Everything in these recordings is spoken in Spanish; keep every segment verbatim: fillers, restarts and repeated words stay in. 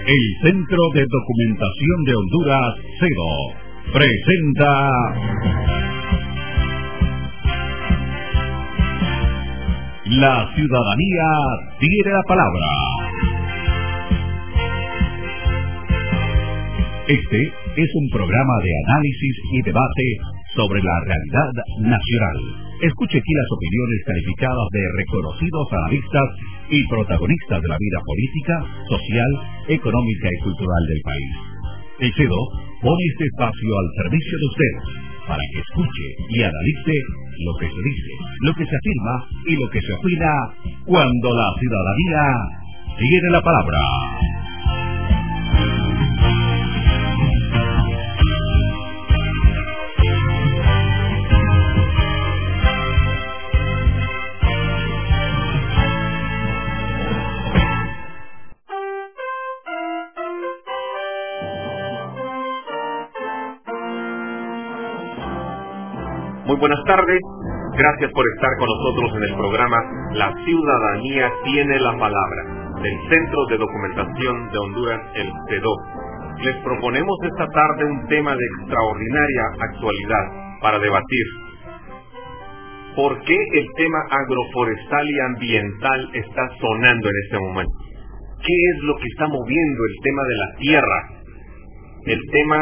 El Centro de Documentación de Honduras, CEDO, presenta La Ciudadanía Tiene la Palabra. Este es un programa de análisis y debate sobre la realidad nacional. Escuche aquí las opiniones calificadas de reconocidos analistas y protagonistas de la vida política, social, económica y cultural del país. El CEDO pone este espacio al servicio de usted para que escuche y analice lo que se dice, lo que se afirma y lo que se opina cuando la ciudadanía tiene la palabra. Muy buenas tardes, gracias por estar con nosotros en el programa La Ciudadanía Tiene la Palabra, del Centro de Documentación de Honduras, el CEDO. Les proponemos esta tarde un tema de extraordinaria actualidad para debatir. ¿Por qué el tema agroforestal y ambiental está sonando en este momento? ¿Qué es lo que está moviendo el tema de la tierra? El tema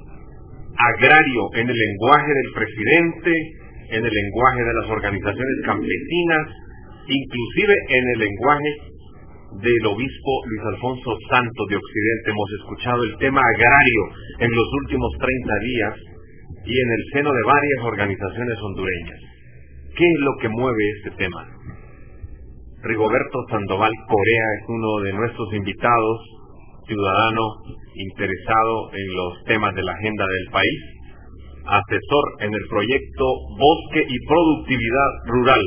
agrario en el lenguaje del presidente, en el lenguaje de las organizaciones campesinas, inclusive en el lenguaje del obispo Luis Alfonso Santos de Occidente. Hemos escuchado el tema agrario en los últimos treinta días y en el seno de varias organizaciones hondureñas. ¿Qué es lo que mueve este tema? Rigoberto Sandoval Corea es uno de nuestros invitados, ciudadano interesado en los temas de la agenda del país, asesor en el proyecto Bosque y Productividad Rural,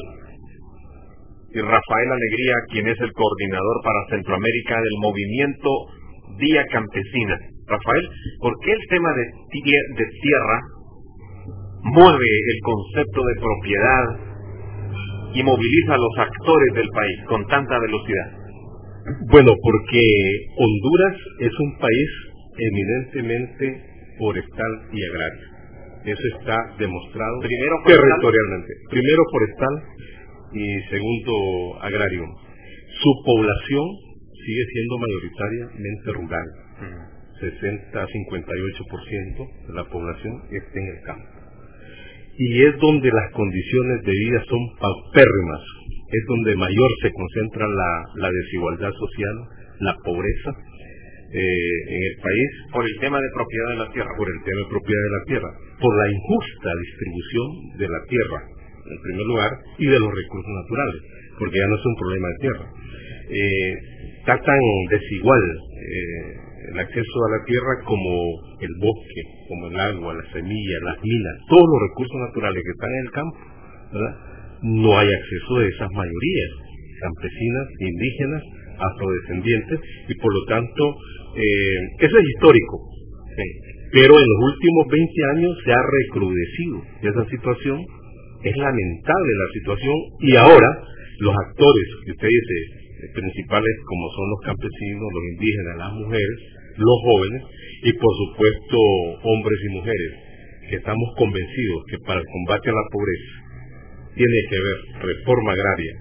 y Rafael Alegría, quien es el coordinador para Centroamérica del movimiento Vía Campesina. Rafael, ¿por qué el tema de, de tierra mueve el concepto de propiedad y moviliza a los actores del país con tanta velocidad? Bueno, porque Honduras es un país eminentemente forestal y agrario. Eso está demostrado Primero territorialmente. Primero forestal y segundo agrario. Su población sigue siendo mayoritariamente rural. sesenta a cincuenta y ocho por ciento de la población está en el campo. Y es donde las condiciones de vida son paupérrimas. Es donde mayor se concentra la, la desigualdad social, la pobreza eh, en el país. Por el tema de propiedad de la tierra. Por el tema de propiedad de la tierra. Por la injusta distribución de la tierra, en primer lugar, y de los recursos naturales, porque ya no es un problema de tierra. Eh, está tan desigual eh, el acceso a la tierra como el bosque, como el agua, las semillas, las minas, todos los recursos naturales que están en el campo, ¿verdad? No hay acceso de esas mayorías campesinas, indígenas, afrodescendientes, y por lo tanto eh, eso es histórico, sí. Pero en los últimos veinte años se ha recrudecido esa situación. Es lamentable la situación, y ahora los actores que usted dice principales, como son los campesinos, los indígenas, las mujeres, los jóvenes y por supuesto hombres y mujeres, que estamos convencidos que para el combate a la pobreza tiene que haber reforma agraria,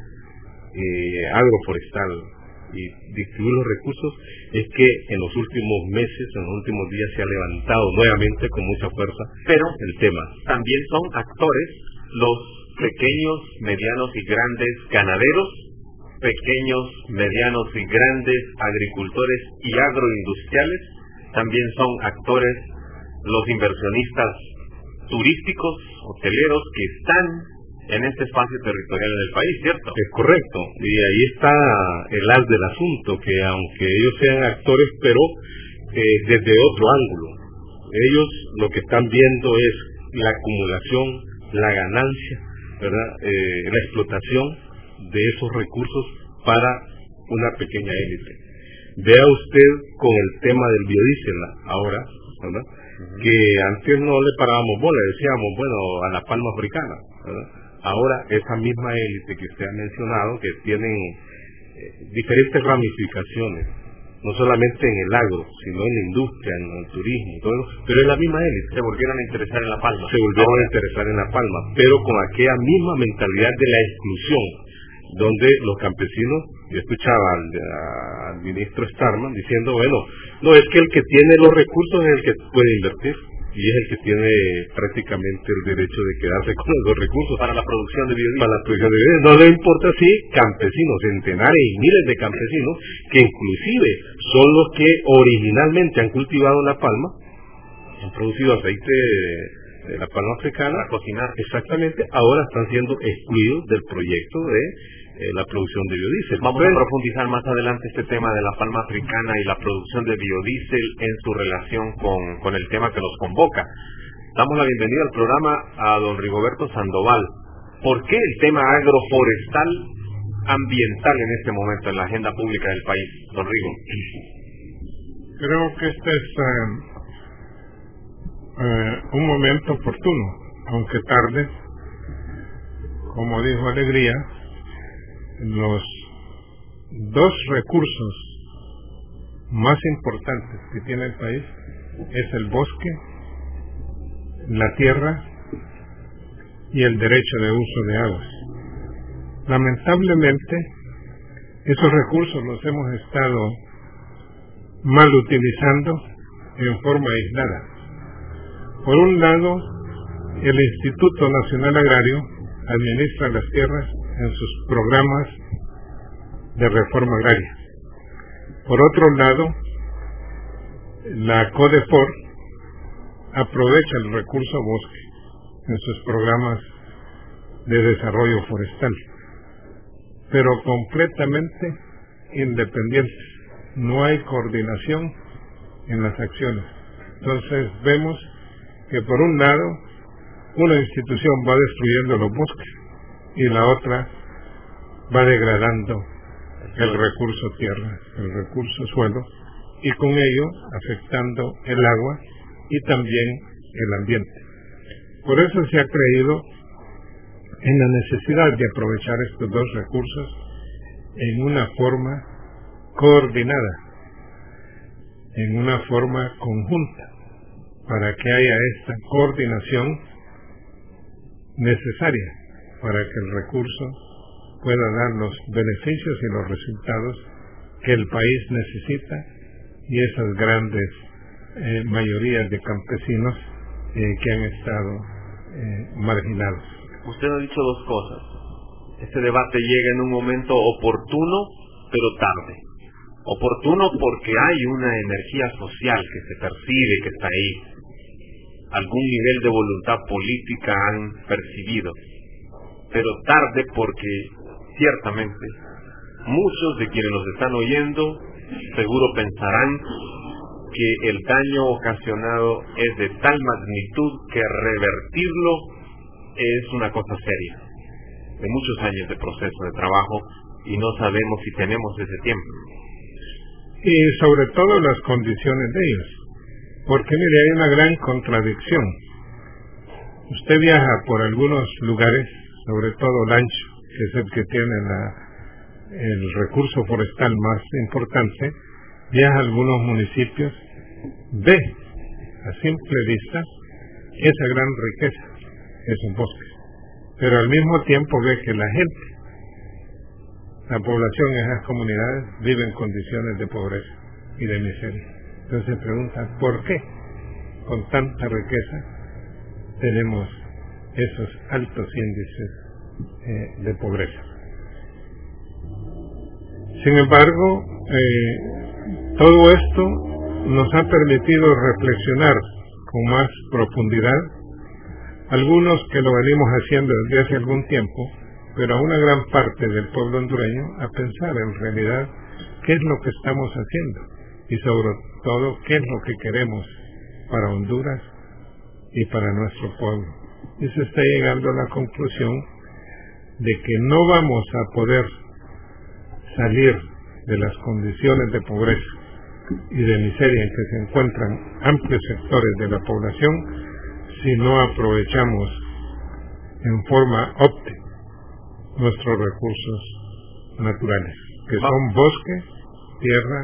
eh, agroforestal y distribuir los recursos, es que en los últimos meses, en los últimos días se ha levantado nuevamente con mucha fuerza pero el tema. También son actores los pequeños, medianos y grandes ganaderos, pequeños, medianos y grandes agricultores y agroindustriales. También son actores los inversionistas turísticos, hoteleros, que están en este espacio territorial del país, ¿cierto? Es correcto, y ahí está el as del asunto, que aunque ellos sean actores, pero eh, desde otro ángulo. Ellos lo que están viendo es la acumulación, la ganancia, ¿verdad? Eh, la explotación de esos recursos para una pequeña élite. Vea usted con el tema del biodiesel ahora, ¿verdad? Uh-huh. Que antes no le parábamos bola, decíamos, bueno, a la palma africana, ¿verdad? Ahora esa misma élite que usted ha mencionado, que tienen eh, diferentes ramificaciones no solamente en el agro, sino en la industria, en el turismo, todo eso, pero es la misma élite. Se volvieron a interesar en La Palma. Se volvieron Ahora. a interesar en La Palma, pero con aquella misma mentalidad de la exclusión, donde los campesinos, yo escuchaba al, al ministro Starman diciendo, bueno, no, es que el que tiene los recursos es el que puede invertir, y es el que tiene prácticamente el derecho de quedarse con los recursos. Para la producción de biodiesel. Para la producción de biodiesel. No le importa si campesinos, centenares y miles de campesinos, que inclusive son los que originalmente han cultivado la palma, han producido aceite de la palma africana, para cocinar. Exactamente, ahora están siendo excluidos del proyecto de eh, la producción de biodiesel. Vamos Entonces, a profundizar más adelante este tema de la palma africana y la producción de biodiesel en su relación con, con el tema que nos convoca. Damos la bienvenida al programa a don Rigoberto Sandoval. ¿Por qué el tema agroforestal ambiental en este momento en la agenda pública del país, don Rigo? Creo que este es uh, uh, un momento oportuno, aunque tarde. Como dijo Alegría, los dos recursos más importantes que tiene el país es el bosque, la tierra y el derecho de uso de aguas. Lamentablemente, esos recursos los hemos estado mal utilizando en forma aislada. Por un lado, el Instituto Nacional Agrario administra las tierras en sus programas de reforma agraria. Por otro lado, la CODEFOR aprovecha el recurso bosque en sus programas de desarrollo forestal, pero completamente independientes. No hay coordinación en las acciones. Entonces vemos que por un lado una institución va destruyendo los bosques y la otra va degradando el recurso tierra, el recurso suelo, y con ello afectando el agua y también el ambiente. Por eso se ha creído en la necesidad de aprovechar estos dos recursos en una forma coordinada, en una forma conjunta, para que haya esta coordinación necesaria para que el recurso pueda dar los beneficios y los resultados que el país necesita y esas grandes eh, mayorías de campesinos eh, que han estado eh, marginados. Usted ha dicho dos cosas. Este debate llega en un momento oportuno, pero tarde. Oportuno porque hay una energía social que se percibe, que está ahí. Algún nivel de voluntad política han percibido. Pero tarde porque, ciertamente, muchos de quienes nos están oyendo seguro pensarán que el daño ocasionado es de tal magnitud que revertirlo es una cosa seria, de muchos años de proceso de trabajo, y no sabemos si tenemos ese tiempo. Y sobre todo las condiciones de ellos, porque mire, hay una gran contradicción. Usted viaja por algunos lugares, sobre todo Lancho, que es el que tiene la, el recurso forestal más importante, viaja a algunos municipios, ve a simple vista esa gran riqueza, es un bosque, pero al mismo tiempo ve que la gente, la población en esas comunidades vive en condiciones de pobreza y de miseria. Entonces se pregunta, ¿por qué con tanta riqueza tenemos esos altos índices eh, de pobreza? Sin embargo, eh, todo esto nos ha permitido reflexionar con más profundidad, algunos que lo venimos haciendo desde hace algún tiempo, pero a una gran parte del pueblo hondureño a pensar en realidad qué es lo que estamos haciendo y sobre todo qué es lo que queremos para Honduras y para nuestro pueblo. Y se está llegando a la conclusión de que no vamos a poder salir de las condiciones de pobreza y de miseria en que se encuentran amplios sectores de la población si no aprovechamos en forma óptima nuestros recursos naturales, que son bosque, tierra,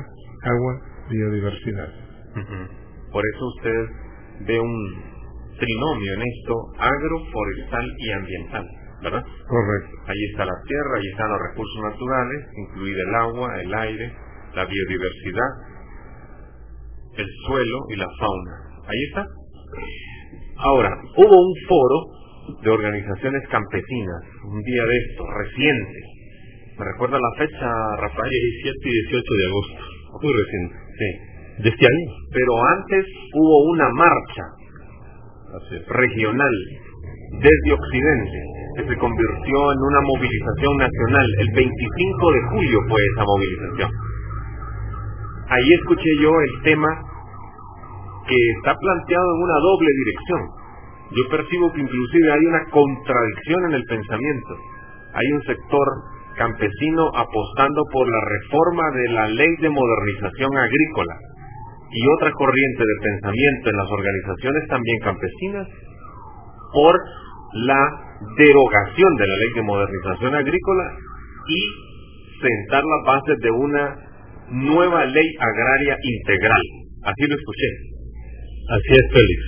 agua, biodiversidad. Uh-huh. Por eso usted ve un trinomio en esto, agro, forestal y ambiental, ¿verdad? Correcto. Ahí está la tierra, ahí están los recursos naturales, incluida el agua, el aire, la biodiversidad, el suelo y la fauna. Ahí está. Ahora, hubo un foro de organizaciones campesinas, un día de esto, reciente. ¿Me recuerda la fecha, Rafael? diecisiete y dieciocho de agosto. Muy reciente. Sí. De este año. Pero antes hubo una marcha Así es. regional desde Occidente que se convirtió en una movilización nacional. El veinticinco de julio fue esa movilización. Ahí escuché yo el tema que está planteado en una doble dirección. Yo percibo que inclusive hay una contradicción en el pensamiento. Hay un sector campesino apostando por la reforma de la ley de modernización agrícola y otra corriente de pensamiento en las organizaciones también campesinas por la derogación de la ley de modernización agrícola y sentar las bases de una nueva ley agraria integral. Así lo escuché. Así es, Félix.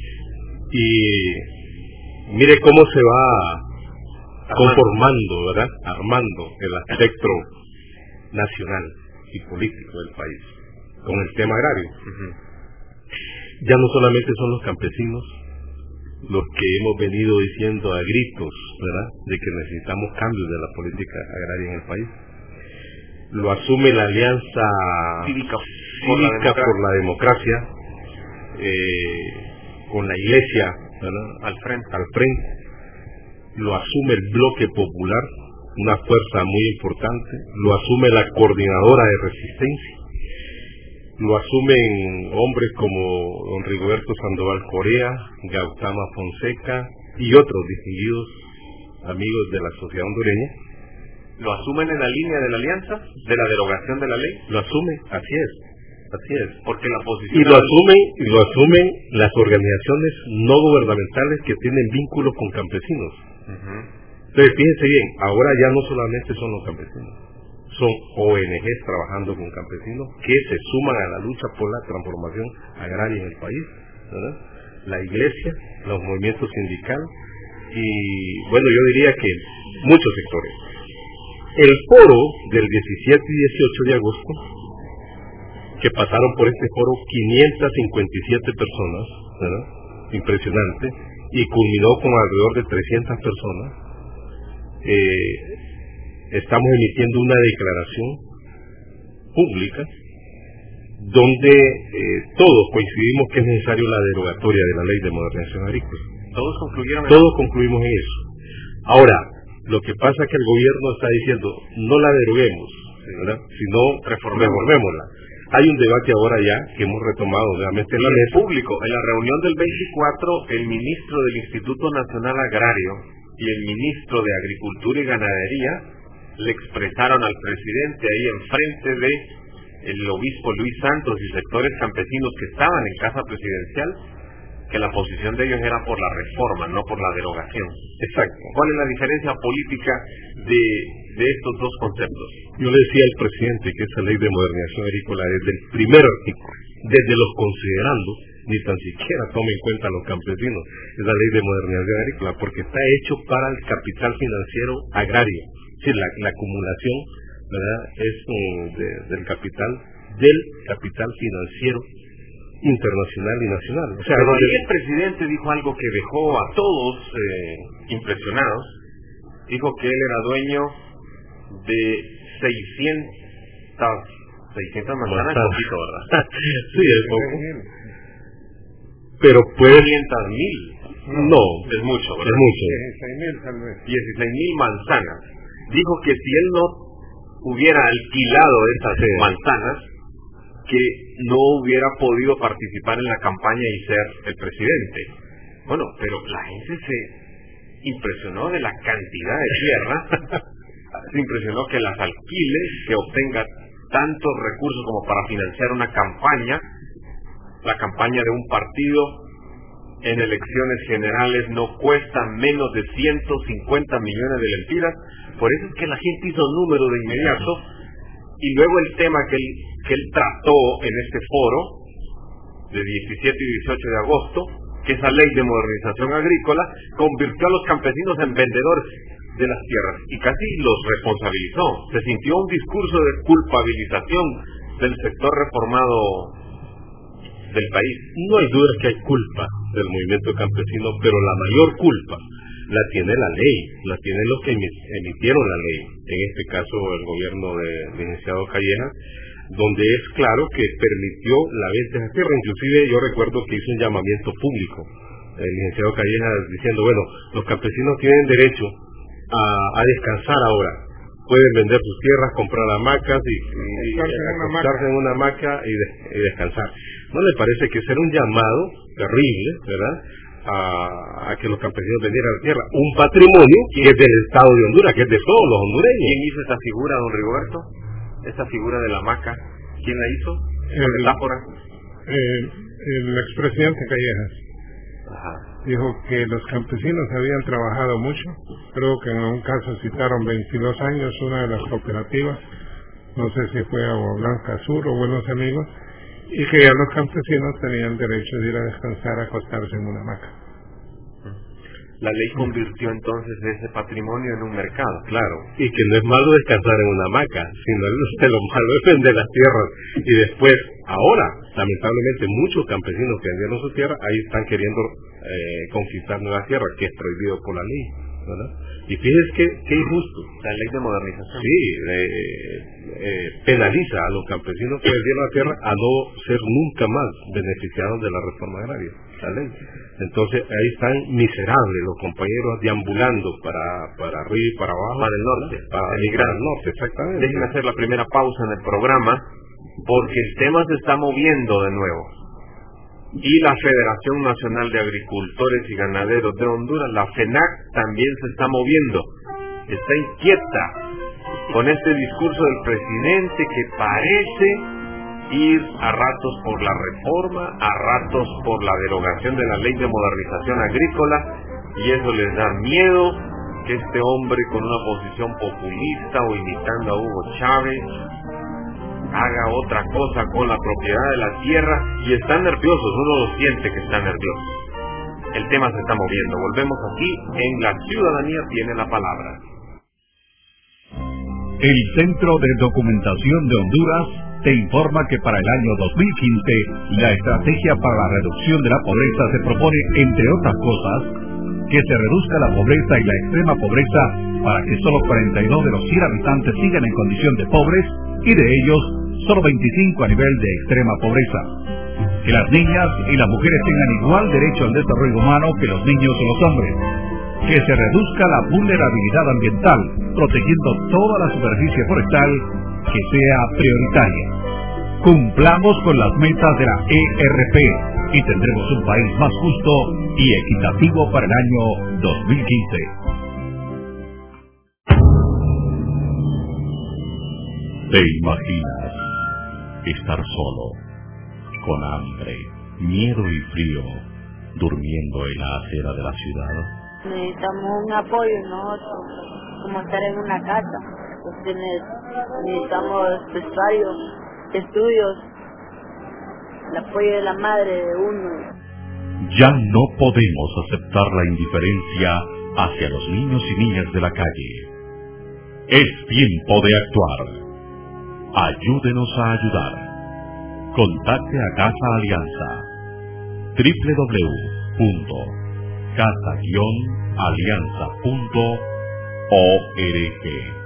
Y mire cómo se va conformando, ¿verdad? Armando el aspecto nacional y político del país con el tema agrario. Uh-huh. Ya no solamente son los campesinos los que hemos venido diciendo a gritos, ¿verdad?, de que necesitamos cambios de la política agraria en el país. Lo asume la Alianza Cívica, Cívica por la Democracia, eh, con la Iglesia, ¿verdad?, al frente. al frente. Lo asume el Bloque Popular, una fuerza muy importante. Lo asume la Coordinadora de Resistencia. Lo asumen hombres como don Rigoberto Sandoval Correa, Gautama Fonseca y otros distinguidos amigos de la sociedad hondureña. ¿Lo asumen en la línea de la alianza? ¿De la derogación de la ley? Lo asumen, así es, así es. Porque la posición... Y lo asumen, y lo asumen las organizaciones no gubernamentales que tienen vínculos con campesinos. Uh-huh. Entonces, fíjense bien, ahora ya no solamente son los campesinos, son O N Ges trabajando con campesinos que se suman a la lucha por la transformación agraria en el país, ¿verdad? La iglesia, los movimientos sindicales y, bueno, yo diría que muchos sectores. El foro del diecisiete y dieciocho de agosto, que pasaron por este foro quinientas cincuenta y siete personas, ¿verdad?, impresionante, y culminó con alrededor de trescientas personas, eh, estamos emitiendo una declaración pública donde eh, todos coincidimos que es necesario la derogatoria de la ley de modernización agrícola. Todos concluyeron. Todos concluimos en eso. Ahora, lo que pasa es que el gobierno está diciendo no la deroguemos, ¿verdad?, sino reformémosla. Hay un debate ahora ya que hemos retomado nuevamente en la mesa. Público. En la reunión del veinticuatro, el ministro del Instituto Nacional Agrario y el ministro de Agricultura y Ganadería le expresaron al presidente ahí enfrente de el obispo Luis Santos y sectores campesinos que estaban en casa presidencial que la posición de ellos era por la reforma, no por la derogación. Exacto. ¿Cuál es la diferencia política de, de estos dos conceptos? Yo le decía al presidente que esa ley de modernización agrícola desde el primer artículo, desde los considerandos, ni tan siquiera toma en cuenta a los campesinos, es la ley de modernización agrícola, porque está hecho para el capital financiero agrario. Es decir, la, la acumulación, ¿verdad?, es um, de, del capital, del capital financiero internacional y nacional. O sea, pero donde... ahí el presidente dijo algo que dejó a todos eh, impresionados. Dijo que él era dueño de seiscientas manzanas, Manzana. poquito, ¿verdad? Sí, es poco. Pero puede... quinientas mil. No, Es mucho, ¿verdad? es mucho. dieciséis mil tal vez. dieciséis mil manzanas. Dijo que si él no hubiera alquilado esas Sí. manzanas, que no hubiera podido participar en la campaña y ser el presidente. Bueno, pero la gente se impresionó de la cantidad de tierra, se impresionó que las alquile, que obtenga tantos recursos como para financiar una campaña, la campaña de un partido en elecciones generales no cuesta menos de ciento cincuenta millones de lempiras. Por eso es que la gente hizo número de inmediato y luego el tema que él, que él trató en este foro de diecisiete y dieciocho de agosto, que esa ley de modernización agrícola convirtió a los campesinos en vendedores de las tierras y casi los responsabilizó. Se sintió un discurso de culpabilización del sector reformado del país. No hay duda que hay culpa del movimiento campesino, pero la mayor culpa la tiene la ley, la tienen los que emitieron la ley, en este caso el gobierno del licenciado Callejas, donde es claro que permitió la venta de tierra. Inclusive yo recuerdo que hizo un llamamiento público el licenciado Callejas diciendo, bueno, los campesinos tienen derecho a, a descansar ahora, pueden vender sus tierras, comprar hamacas y, y, y acostarse en una hamaca y, de, y descansar. ¿No le parece que será un llamado terrible, verdad?, A, a que los campesinos vendieran la tierra, un patrimonio que es del Estado de Honduras, que es de todos los hondureños? ¿Quién hizo esta figura, don Rigoberto? Esta figura de la hamaca, ¿quién la hizo? ¿Esa el, metáfora? Eh, el expresidente Callejas. Ajá. Dijo que los campesinos habían trabajado mucho, creo que en un caso citaron veintidós años, una de las cooperativas, no sé si fue Agua Blanca Sur o Buenos Amigos, y que ya los campesinos tenían derecho de ir a descansar, a acostarse en una hamaca. La ley convirtió entonces ese patrimonio en un mercado. Claro, y que no es malo descansar en una hamaca, sino que lo malo es vender las tierras. Y después, ahora, lamentablemente, muchos campesinos que vendieron su tierra, ahí están queriendo eh, conquistar nuevas tierras, que es prohibido por la ley, ¿verdad? Y fíjese que, que injusto. La ley de modernización. Sí, eh, eh, penaliza a los campesinos que vendieron la tierra a no ser nunca más beneficiados de la reforma agraria, la ley. Entonces ahí están miserables los compañeros deambulando para, para arriba y para abajo. Para el norte, para emigrar al norte, exactamente. Déjenme hacer la primera pausa en el programa, porque el tema se está moviendo de nuevo. Y la Federación Nacional de Agricultores y Ganaderos de Honduras, la FENAC, también se está moviendo. Está inquieta con este discurso del presidente que parece ir a ratos por la reforma, a ratos por la derogación de la Ley de Modernización Agrícola, y eso les da miedo que este hombre con una posición populista o imitando a Hugo Chávez haga otra cosa con la propiedad de la tierra, y están nerviosos, uno lo siente que están nerviosos. El tema se está moviendo. Volvemos aquí en La Ciudadanía Tiene la Palabra. El Centro de Documentación de Honduras te informa que para el año dos mil quince la estrategia para la reducción de la pobreza se propone, entre otras cosas, que se reduzca la pobreza y la extrema pobreza para que solo cuarenta y dos de los cien habitantes sigan en condición de pobres, y de ellos solo veinticinco a nivel de extrema pobreza. Que las niñas y las mujeres tengan igual derecho al desarrollo humano que los niños o los hombres. Que se reduzca la vulnerabilidad ambiental, protegiendo toda la superficie forestal que sea prioritaria. Cumplamos con las metas de la E R P y tendremos un país más justo y equitativo para el año dos mil quince. ¿Te imaginas estar solo, con hambre, miedo y frío, durmiendo en la acera de la ciudad? Necesitamos un apoyo nosotros, como estar en una casa. Pues necesitamos vestuario, estudios, el apoyo de la madre de uno. Ya no podemos aceptar la indiferencia hacia los niños y niñas de la calle. Es tiempo de actuar. Ayúdenos a ayudar. Contacte a Casa Alianza. doble u doble u doble u punto casa alianza punto org.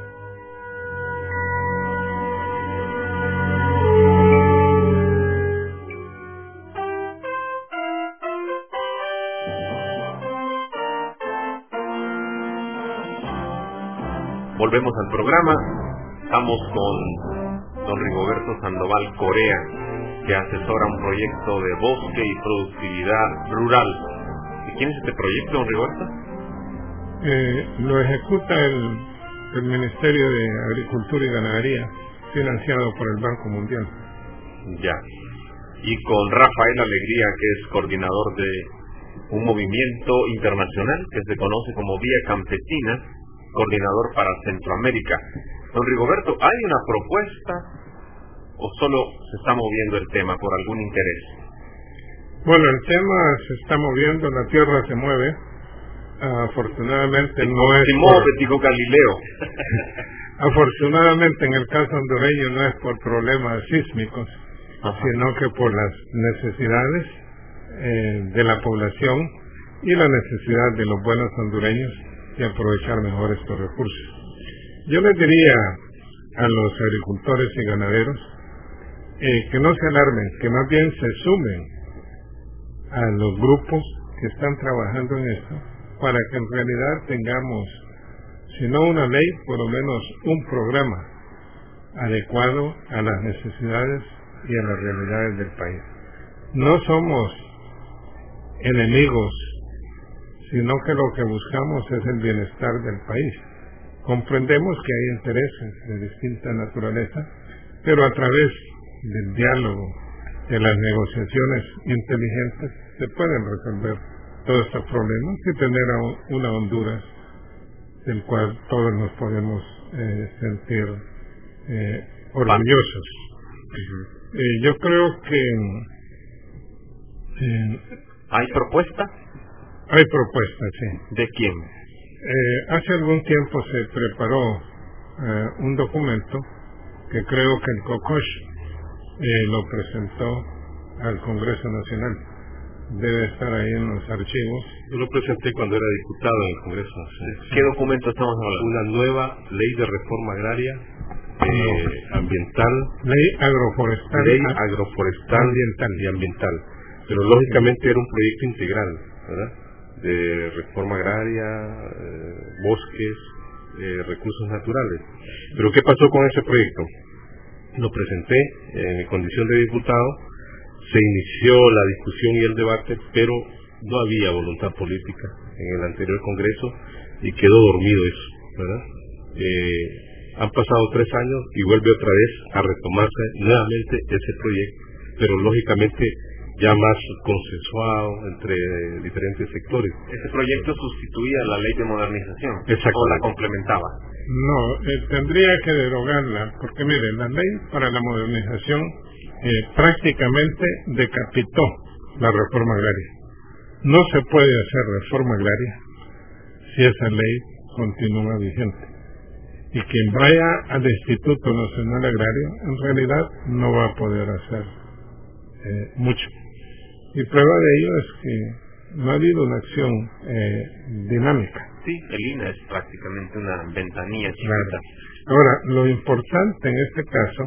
Volvemos al programa. Estamos con don Rigoberto Sandoval Corea, que asesora un proyecto de bosque y productividad rural. ¿Y quién es este proyecto, don Rigoberto? Eh, lo ejecuta el, el Ministerio de Agricultura y Ganadería, financiado por el Banco Mundial. Ya. Y con Rafael Alegría, que es coordinador de un movimiento internacional que se conoce como Vía Campesina, coordinador para Centroamérica. Don Rigoberto, hay una propuesta o solo se está moviendo el tema por algún interés? Bueno, el tema se está moviendo, la Tierra se mueve. Afortunadamente no es por... dijo Galileo. Afortunadamente en el caso hondureño no es por problemas sísmicos, Ajá. sino que por las necesidades eh, de la población y la necesidad de los buenos hondureños de aprovechar mejor estos recursos. Yo les diría a los agricultores y ganaderos eh, que no se alarmen, que más bien se sumen a los grupos que están trabajando en esto, para que en realidad tengamos, si no una ley, por lo menos un programa adecuado a las necesidades y a las realidades del país. No somos enemigos, sino que lo que buscamos es el bienestar del país. Comprendemos que hay intereses de distinta naturaleza, pero a través del diálogo, de las negociaciones inteligentes, se pueden resolver todos estos problemas y tener a una Honduras del cual todos nos podemos eh, sentir eh, orgullosos. Uh-huh. Eh, yo creo que eh, ¿hay propuesta? Hay propuesta, sí. ¿De quién? Eh, hace algún tiempo se preparó eh, un documento que creo que el COCOSH eh, lo presentó al Congreso Nacional. Debe estar ahí en los archivos. Yo lo presenté cuando era diputado en el Congreso. Sí. ¿Qué documento estamos hablando? Una nueva ley de reforma agraria, eh, no. ambiental. Ley agroforestal. Ley agroforestal ambiental. y ambiental. Pero lógicamente era un proyecto integral, ¿verdad? De reforma agraria, eh, bosques, eh, recursos naturales. Pero ¿qué pasó con ese proyecto? Lo presenté en mi condición de diputado. Se inició la discusión y el debate, pero no había voluntad política en el anterior Congreso y quedó dormido eso, ¿verdad? Eh, han pasado tres años y vuelve otra vez a retomarse nuevamente ese proyecto, pero lógicamente ya más consensuado entre diferentes sectores. ¿Ese proyecto sustituía la ley de modernización? Exacto. ¿O la complementaba? No, eh, tendría que derogarla, porque mire, la ley para la modernización Eh, prácticamente decapitó la reforma agraria. No se puede hacer reforma agraria si esa ley continúa vigente. Y quien vaya al Instituto Nacional Agrario, en realidad no va a poder hacer eh, mucho. Y prueba de ello es que no ha habido una acción eh, dinámica. Sí, el I N A es prácticamente una ventanilla chiquita. Claro. Ahora, lo importante en este caso,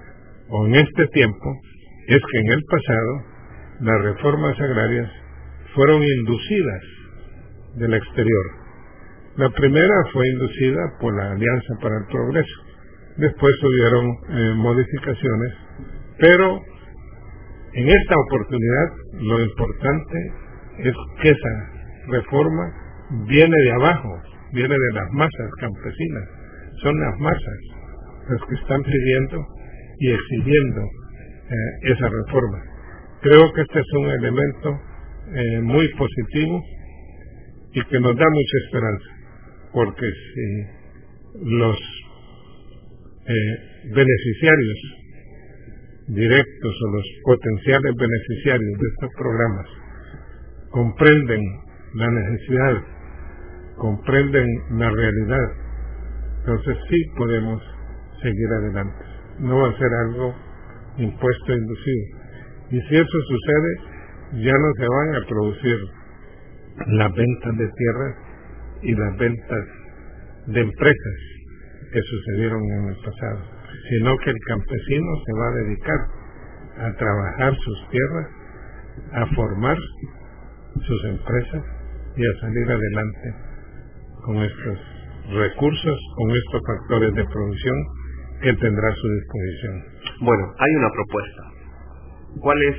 o en este tiempo, es que en el pasado las reformas agrarias fueron inducidas del exterior. La primera fue inducida por la Alianza para el Progreso. Después hubieron eh, modificaciones, pero en esta oportunidad lo importante es que esa reforma viene de abajo, viene de las masas campesinas. Son las masas las que están pidiendo y exigiendo eh, esa reforma. Creo que este es un elemento eh, muy positivo y que nos da mucha esperanza, porque si los eh, beneficiarios directos o los potenciales beneficiarios de estos programas comprenden la necesidad, comprenden la realidad, entonces sí podemos seguir adelante. No va a ser algo impuesto e inducido. Y si eso sucede, ya no se van a producir las ventas de tierras y las ventas de empresas que sucedieron en el pasado, sino que el campesino se va a dedicar a trabajar sus tierras, a formar sus empresas y a salir adelante con estos recursos, con estos factores de producción que tendrá a su disposición. Bueno, hay una propuesta. ¿Cuál es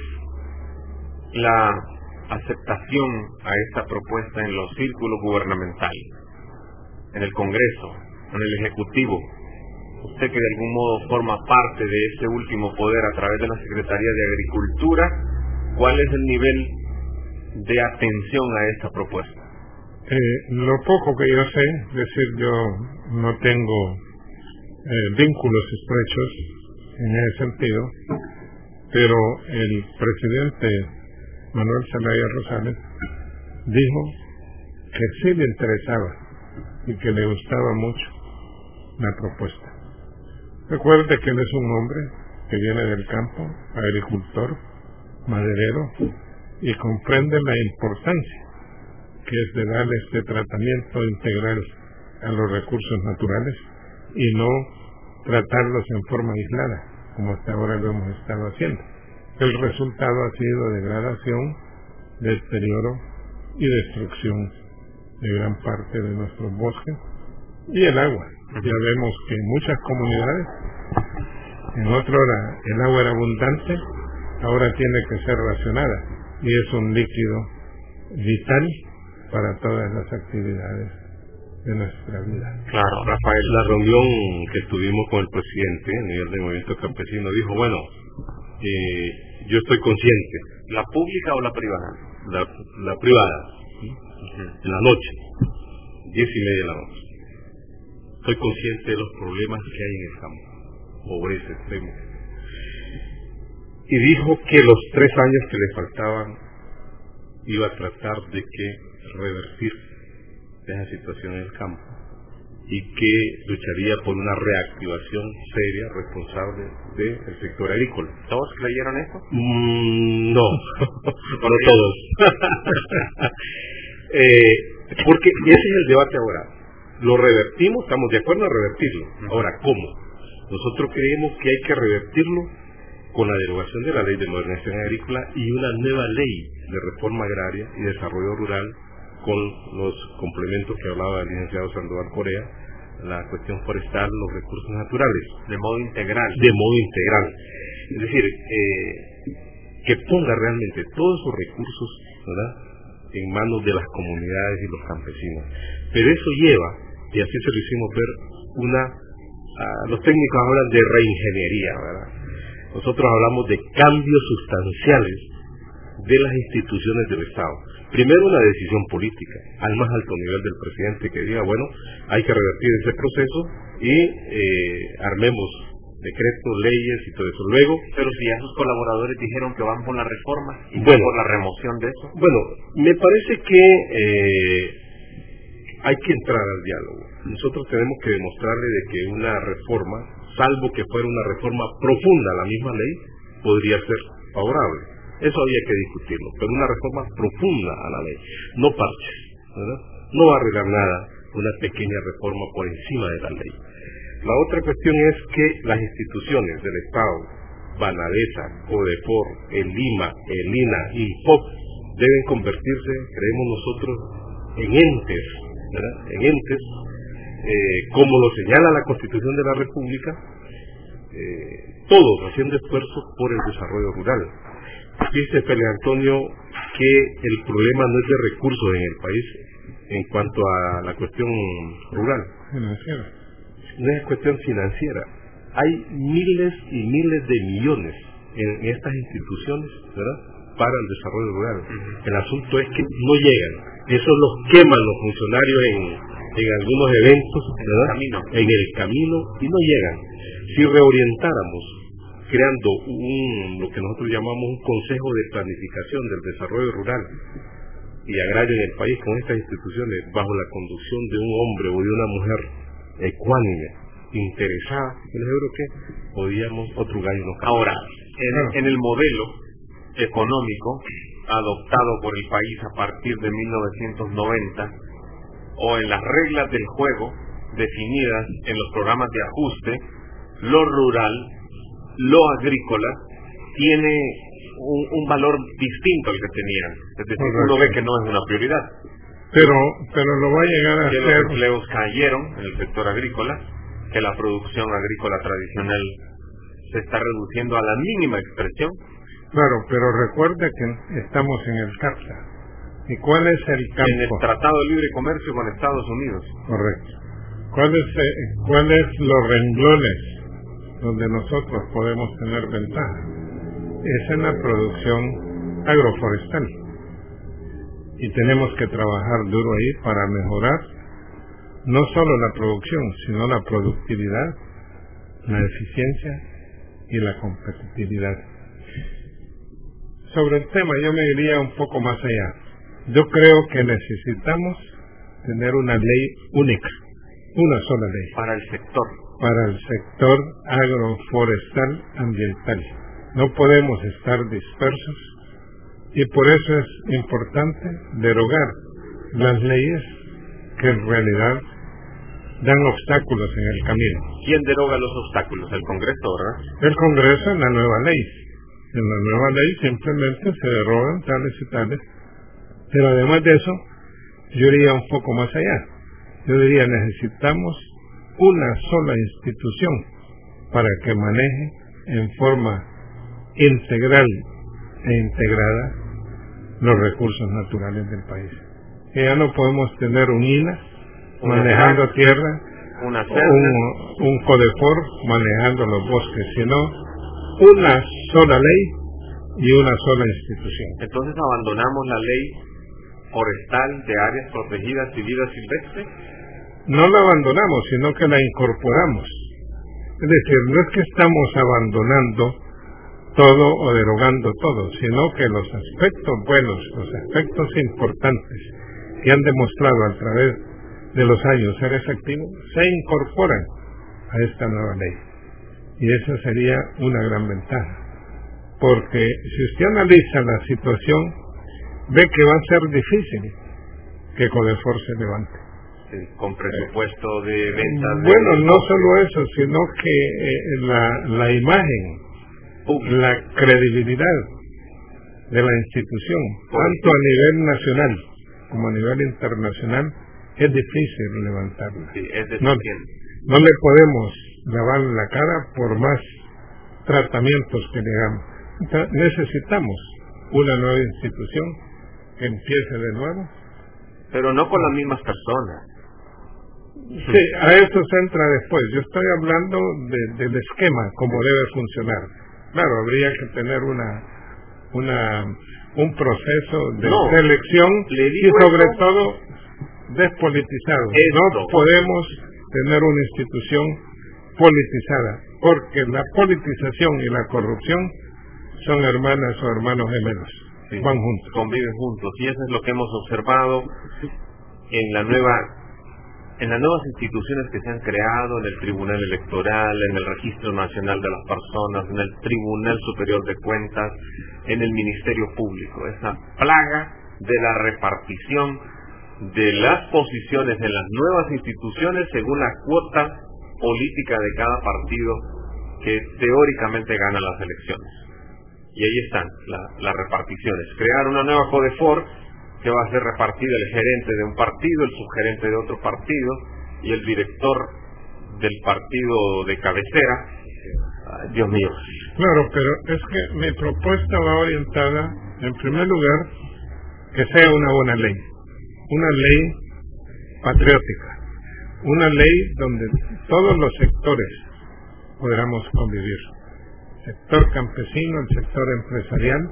la aceptación a esta propuesta en los círculos gubernamentales, en el Congreso, en el Ejecutivo? Usted que de algún modo forma parte de ese último poder a través de la Secretaría de Agricultura, ¿cuál es el nivel de atención a esta propuesta? Eh, lo poco que yo sé, es decir, yo no tengo Eh, vínculos estrechos en ese sentido, pero el presidente Manuel Zelaya Rosales dijo que sí le interesaba y que le gustaba mucho la propuesta. Recuerde que él es un hombre que viene del campo, agricultor, maderero, y comprende la importancia que es de darle este tratamiento integral a los recursos naturales y no tratarlos en forma aislada, como hasta ahora lo hemos estado haciendo. El resultado ha sido degradación, deterioro y destrucción de gran parte de nuestros bosques y el agua. Ya vemos que en muchas comunidades, en otra hora el agua era abundante, ahora tiene que ser racionada y es un líquido vital para todas las actividades de nuestra vida. Claro, Rafael, la reunión que tuvimos con el presidente a nivel del movimiento campesino dijo, bueno, eh, yo estoy consciente. ¿La pública o la privada? La, la privada, ¿sí? Uh-huh. En la noche, diez y media de la noche. Estoy consciente de los problemas que hay en el campo, pobreza extrema. Y dijo que los tres años que le faltaban iba a tratar de que revertir esa situación en el campo y que lucharía por una reactivación seria, responsable del sector agrícola. ¿Todos creyeron esto? Mm, no, no todos. eh, porque ese es el debate ahora. Lo revertimos, estamos de acuerdo en revertirlo. Ahora, ¿cómo? Nosotros creemos que hay que revertirlo con la derogación de la Ley de Modernización Agrícola y una nueva ley de reforma agraria y desarrollo rural con los complementos que hablaba el licenciado Sandoval Corea, la cuestión forestal, los recursos naturales. De modo integral. De modo integral. Es decir, eh, que ponga realmente todos esos recursos, ¿verdad?, en manos de las comunidades y los campesinos. Pero eso lleva, y así se lo hicimos ver, una, uh, los técnicos hablan de reingeniería, ¿verdad? Nosotros hablamos de cambios sustanciales de las instituciones del Estado. Primero, una decisión política, al más alto nivel del presidente, que diga, bueno, hay que revertir ese proceso y eh, armemos decretos, leyes y todo eso. Luego, pero si ya sus colaboradores dijeron que van por la reforma y bueno, por la remoción de eso. Bueno, me parece que eh, hay que entrar al diálogo. Nosotros tenemos que demostrarle de que una reforma, salvo que fuera una reforma profunda a la misma ley, podría ser favorable. Eso había que discutirlo, pero una reforma profunda a la ley, no parches, ¿verdad? No va a arreglar nada una pequeña reforma por encima de la ley. La otra cuestión es que las instituciones del Estado, Banadesa, Codefor, el Lima, el INA y I P O P, deben convertirse, creemos nosotros, en entes, ¿verdad? En entes, eh, como lo señala la Constitución de la República, eh, todos haciendo esfuerzos por el desarrollo rural. Dice Félix Antonio que el problema no es de recursos en el país en cuanto a la cuestión rural. Financiera. No es cuestión financiera. Hay miles y miles de millones en estas instituciones, ¿verdad?, para el desarrollo rural. Uh-huh. El asunto es que no llegan. Eso los queman los funcionarios en, en algunos eventos, ¿verdad?, en el camino. en el camino y no llegan. Si reorientáramos creando un, lo que nosotros llamamos un Consejo de Planificación del Desarrollo Rural y Agrario en el país, con estas instituciones, bajo la conducción de un hombre o de una mujer ecuánime, interesada, yo creo que podíamos otro gallo no. Ahora, en, en el modelo económico adoptado por el país a partir de mil novecientos noventa, o en las reglas del juego definidas en los programas de ajuste, lo rural, lo agrícola tiene un, un valor distinto al que tenían. Es decir, uno ve que no es una prioridad. Pero, pero lo va a llegar a que ser. Los empleos cayeron en el sector agrícola, que la producción agrícola tradicional se está reduciendo a la mínima expresión. Claro, pero recuerda que estamos en el CAFTA. ¿Y cuál es el campo? En el Tratado de Libre Comercio con Estados Unidos. Correcto. ¿Cuál es, eh, cuál es los renglones donde nosotros podemos tener ventaja? Es en la producción agroforestal. Y tenemos que trabajar duro ahí para mejorar no solo la producción, sino la productividad, la eficiencia y la competitividad. Sobre el tema yo me iría un poco más allá. Yo creo que necesitamos tener una ley única, una sola ley. Para el sector. Para el sector agroforestal ambiental. No podemos estar dispersos y por eso es importante derogar las leyes que en realidad dan obstáculos en el camino. ¿Quién deroga los obstáculos? El Congreso, ¿verdad? El Congreso en la nueva ley. En la nueva ley simplemente se derogan tales y tales. Pero además de eso, yo iría un poco más allá. Yo diría, necesitamos una sola institución para que maneje en forma integral e integrada los recursos naturales del país. Que ya no podemos tener un I N A manejando una tierra, una un, un CODEFOR manejando los bosques, sino una sola ley y una sola institución. Entonces abandonamos la ley forestal de áreas protegidas y vida silvestre. No la abandonamos, sino que la incorporamos. Es decir, no es que estamos abandonando todo o derogando todo, sino que los aspectos buenos, los aspectos importantes que han demostrado a través de los años ser efectivos, se incorporan a esta nueva ley. Y esa sería una gran ventaja. Porque si usted analiza la situación, ve que va a ser difícil que CODEFOR se levante. Sí, con presupuesto de ventas. Bueno, de... no solo eso, sino que eh, la, la imagen, Público. la credibilidad de la institución, tanto a nivel nacional como a nivel internacional, es difícil levantarla. Sí, es decir, no, no le podemos lavar la cara por más tratamientos que le hagamos. Entonces, necesitamos una nueva institución que empiece de nuevo. Pero no con las mismas personas. Sí, a eso se entra después. Yo estoy hablando de, del esquema, como debe funcionar. Claro, habría que tener una, una un proceso de no, selección y sobre eso, todo despolitizado. Esto. No podemos tener una institución politizada, porque la politización y la corrupción son hermanas o hermanos gemelos. Sí, van juntos. Conviven juntos. Y eso es lo que hemos observado en la nueva en las nuevas instituciones que se han creado, en el Tribunal Electoral, en el Registro Nacional de las Personas, en el Tribunal Superior de Cuentas, en el Ministerio Público. Esa plaga de la repartición de las posiciones en las nuevas instituciones según la cuota política de cada partido que teóricamente gana las elecciones. Y ahí están la, las reparticiones. Crear una nueva CODEFOR que va a ser repartida el gerente de un partido, el subgerente de otro partido y el director del partido de cabecera. Ay, Dios mío. Claro, pero es que mi propuesta va orientada, en primer lugar, que sea una buena ley. Una ley patriótica. Una ley donde todos los sectores podamos convivir. El sector campesino, el sector empresarial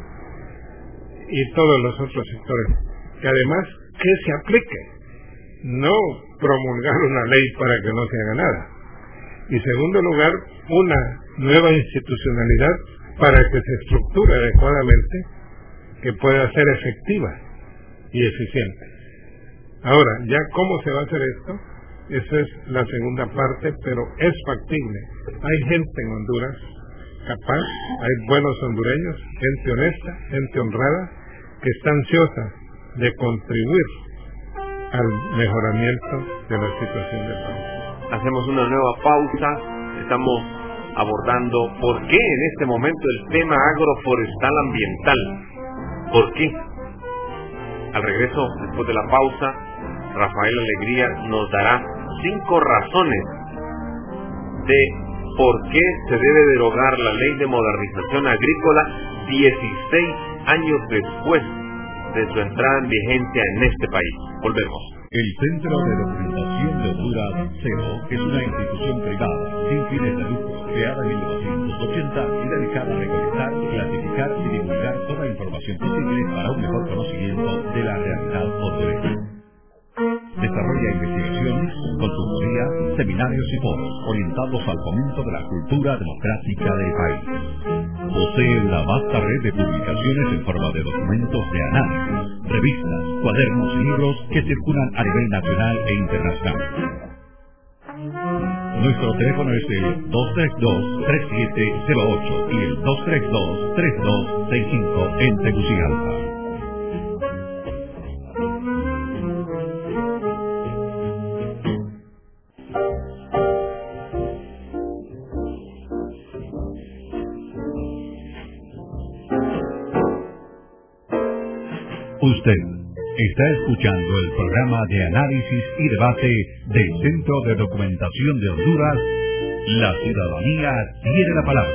y todos los otros sectores. Que además, que se aplique, no promulgar una ley para que no se haga nada. Y en segundo lugar, una nueva institucionalidad para que se estructure adecuadamente, que pueda ser efectiva y eficiente. Ahora, ya cómo se va a hacer esto, esa es la segunda parte, pero es factible. Hay gente en Honduras capaz, hay buenos hondureños, gente honesta, gente honrada, que está ansiosa de contribuir al mejoramiento de la situación del país. Hacemos una nueva pausa. Estamos abordando por qué en este momento el tema agroforestal ambiental. ¿Por qué? Al regreso, después de la pausa, Rafael Alegría nos dará cinco razones de por qué se debe derogar la Ley de Modernización Agrícola dieciséis años después de su entrada en vigencia en este país. Volvemos. El Centro de Documentación de Honduras, C E D O, es una institución privada sin fines de lucro, creada en mil novecientos ochenta y dedicada a recolectar, clasificar y divulgar toda información posible para un mejor conocimiento de la realidad hondureña. Desarrolla investigaciones, consultoría, seminarios y foros orientados al fomento de la cultura democrática del país. Posee una vasta red de publicaciones en forma de documentos de análisis, revistas, cuadernos y libros que circulan a nivel nacional e internacional. Nuestro teléfono es el dos tres dos, tres siete cero ocho y el dos tres dos, tres dos seis cinco en Tegucigalpa. Usted está escuchando el programa de análisis y debate del Centro de Documentación de Honduras. La ciudadanía tiene la palabra.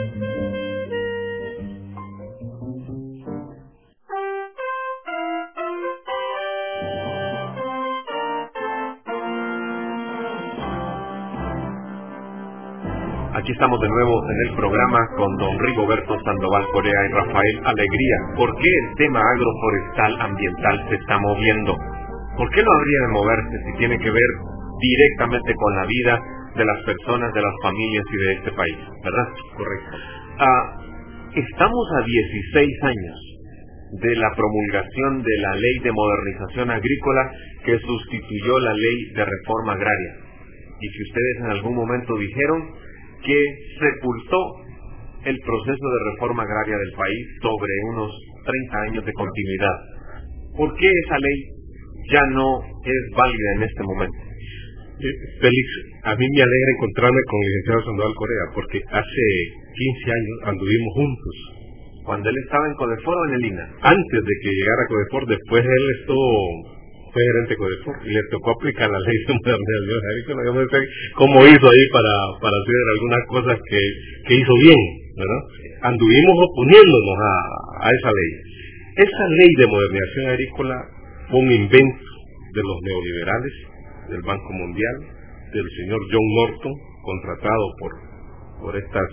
Aquí estamos de nuevo en el programa con don Rigoberto Sandoval Corea y Rafael Alegría. ¿Por qué el tema agroforestal ambiental se está moviendo? ¿Por qué no habría de moverse si tiene que ver directamente con la vida de las personas, de las familias y de este país? ¿Verdad? Correcto. Ah, estamos a dieciséis años de la promulgación de la Ley de Modernización Agrícola que sustituyó la Ley de Reforma Agraria. Y si ustedes en algún momento dijeron que sepultó el proceso de reforma agraria del país sobre unos treinta años de continuidad. ¿Por qué esa ley ya no es válida en este momento? Eh, Félix, a mí me alegra encontrarme con el licenciado Sandoval Corea, porque hace quince años anduvimos juntos. Cuando él estaba en Codefor o en el I N A. Antes de que llegara a Codefor, después él estuvo... fue gerente de Codefor y le tocó aplicar la ley de modernización agrícola. Yo no sé cómo hizo ahí para, para hacer algunas cosas que, que hizo bien, ¿verdad? Anduvimos oponiéndonos a, a esa ley. Esa ley de modernización agrícola fue un invento de los neoliberales, del Banco Mundial, del señor John Norton, contratado por, por estas,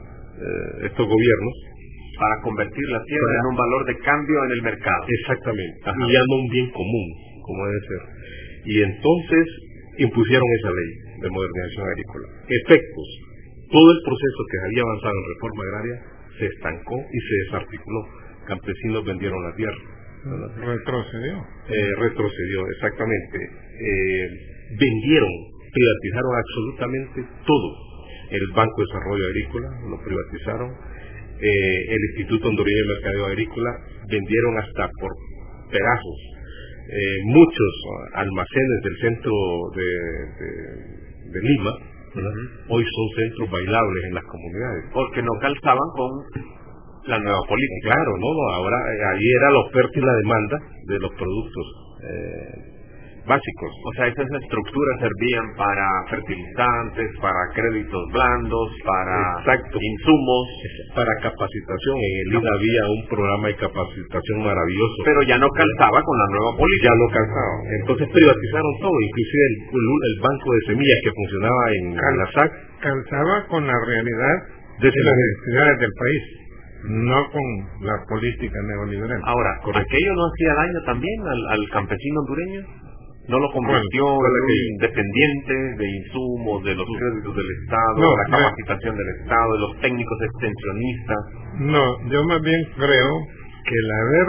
eh, estos gobiernos, para convertir la tierra para, en un valor de cambio en el mercado. Exactamente, Ajá. y ya no un bien común, como debe ser. Y entonces impusieron esa ley de modernización agrícola. Efectos: todo el proceso que había avanzado en reforma agraria se estancó y se desarticuló. Campesinos vendieron la tierra. Retrocedió. Eh, retrocedió, exactamente. Eh, vendieron, privatizaron absolutamente todo. El Banco de Desarrollo Agrícola lo privatizaron. Eh, el Instituto Hondureño de Mercadeo Agrícola vendieron hasta por pedazos. Eh, muchos almacenes del centro de, de, de Lima, uh-huh. hoy son centros bailables en las comunidades. Porque no calzaban con la nueva política. Claro, no, no ahora ahí era la oferta y la demanda de los productos eh, básicos. O sea, esas estructuras servían para fertilizantes, para créditos blandos, para Exacto. insumos, para capacitación. En el I N A había un programa de capacitación maravilloso. Pero ya no calzaba con la nueva política. Ya no calzaba. Entonces privatizaron todo, inclusive el, el banco de semillas que funcionaba en, Cal, en la S A C. Calzaba con la realidad de, de las necesidades del país, no con la política neoliberal. Ahora, ¿aquello no hacía daño también al, al campesino hondureño? ¿No lo convirtió bueno, en un dependiente de insumos, de los créditos del Estado, no, de la capacitación me... del Estado, de los técnicos extensionistas? No, yo más bien creo que el haber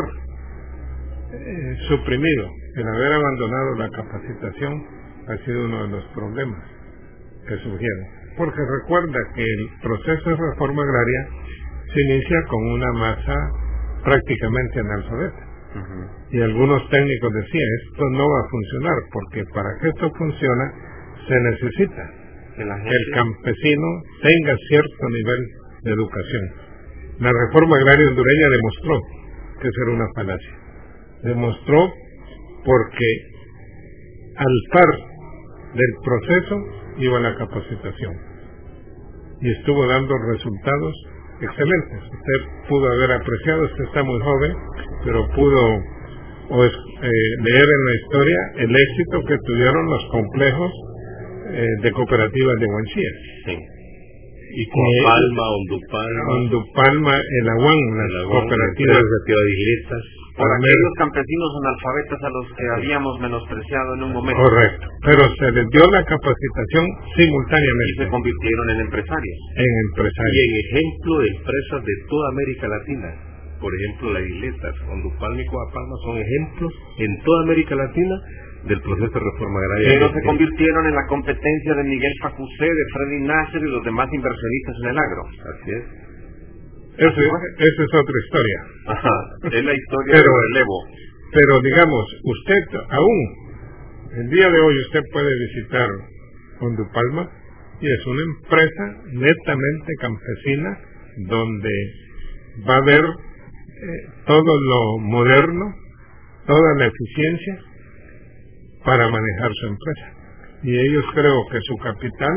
eh, suprimido, el haber abandonado la capacitación ha sido uno de los problemas que surgieron. Porque recuerda que el proceso de reforma agraria se inicia con una masa prácticamente analfabeta. Uh-huh. Y algunos técnicos decían, esto no va a funcionar, porque para que esto funcione se necesita que el campesino tenga cierto nivel de educación. La reforma agraria hondureña demostró que eso era una falacia. Demostró porque al par del proceso iba la capacitación. Y estuvo dando resultados excelentes. Usted pudo haber apreciado, usted está muy joven, pero pudo o es, eh, leer en la historia el éxito que tuvieron los complejos eh, de cooperativas de Huanchía. Sí. Y Coapalma, Ondupalma. Ondupalma, el Aguán, las el Aguán, cooperativas de Isletas. Por aquellos campesinos analfabetas a los que habíamos menospreciado en un momento. Correcto, pero se les dio la capacitación simultáneamente. Y se convirtieron en empresarios. En empresarios. Y en ejemplo de empresas de toda América Latina. Por ejemplo, las Isletas, Ondupalma y Coapalma son ejemplos en toda América Latina del proceso de reforma agraria. Pero se convirtieron en la competencia de Miguel Facusé, de Freddy Nasser y los demás inversionistas en el agro. Así es. Ese, esa es otra historia. Ajá, es la historia pero, del relevo. Pero digamos, usted aún, el día de hoy usted puede visitar Ondupalma y es una empresa netamente campesina donde va a ver eh, todo lo moderno, toda la eficiencia para manejar su empresa. Y ellos creo que su capital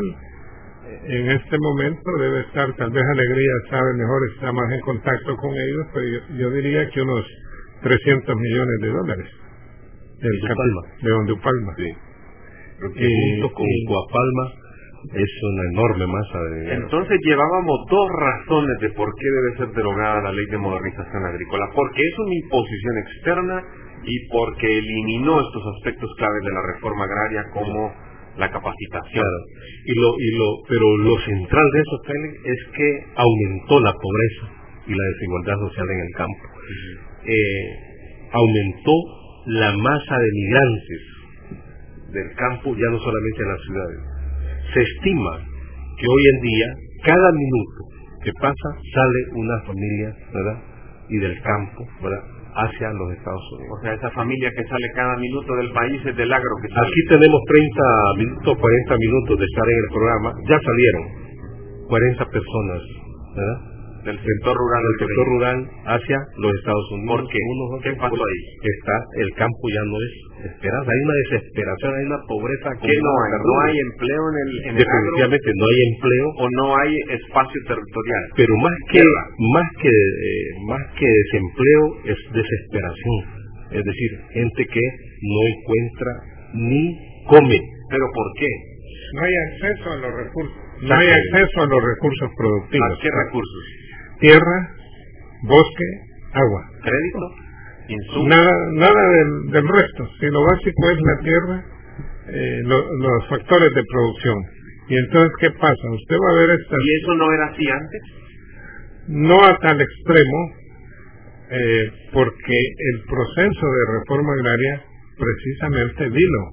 en este momento debe estar, tal vez Alegría sabe mejor, está más en contacto con ellos, pero yo, yo diría que unos trescientos millones de dólares del Ondupalma. de Ondupalma. Sí. Porque y, junto con y, Coapalma es una enorme masa de dinero. Entonces llevábamos dos razones de por qué debe ser derogada la ley de modernización agrícola, porque es una imposición externa y porque eliminó estos aspectos claves de la reforma agraria como la capacitación. Claro. Y lo, y lo, pero lo central de eso, Félix, es que aumentó la pobreza y la desigualdad social en el campo. Uh-huh. Eh, aumentó la masa de migrantes del campo, ya no solamente en las ciudades. Se estima que hoy en día, cada minuto que pasa, sale una familia, ¿verdad? Y del campo, ¿verdad? Hacia los Estados Unidos. O sea, esa familia que sale cada minuto del país es del agro que sale. Aquí tenemos treinta minutos, cuarenta minutos de estar en el programa. Ya salieron cuarenta personas, ¿verdad? Del sector rural. Del sector rural hacia los Estados Unidos. ¿Por qué? Unos, ¿Qué pasó ahí? Está, el campo ya no es esperanza, hay una desesperación, hay una pobreza. ¿Qué no hay? ¿No hay empleo en el, en el Definitivamente agro? no hay empleo. ¿O no hay espacio territorial? Pero más que, más que, eh, más que desempleo es desesperación. Es decir, gente que no encuentra ni come. ¿Pero por qué? No hay acceso a los recursos. No hay acceso a los recursos productivos. ¿A qué recursos? Tierra, bosque, agua. ¿Crédito? ¿Insumos? Nada, nada del, del resto. Si lo básico es la tierra, eh, lo, los factores de producción. Y entonces, ¿qué pasa? Usted va a ver estas... ¿Y eso no era así antes? No a tal extremo, eh, porque el proceso de reforma agraria precisamente vino,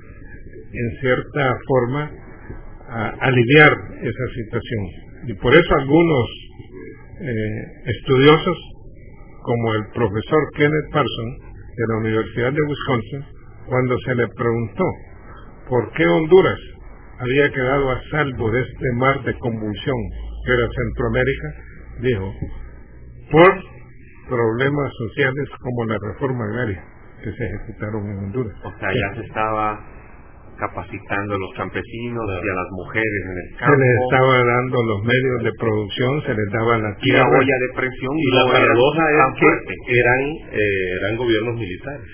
en cierta forma, a aliviar esa situación. Y por eso algunos eh, estudiosos, como el profesor Kenneth Parson de la Universidad de Wisconsin, cuando se le preguntó por qué Honduras había quedado a salvo de este mar de convulsión que era Centroamérica, dijo, por problemas sociales como la reforma agraria que se ejecutaron en Honduras. O sea, ya se estaba capacitando a los campesinos claro. y a las mujeres en el campo. Se les estaba dando los medios de producción, se les daba la tierra. Y la olla de presión. Y, y la paradoja es que eran, eh, eran gobiernos militares.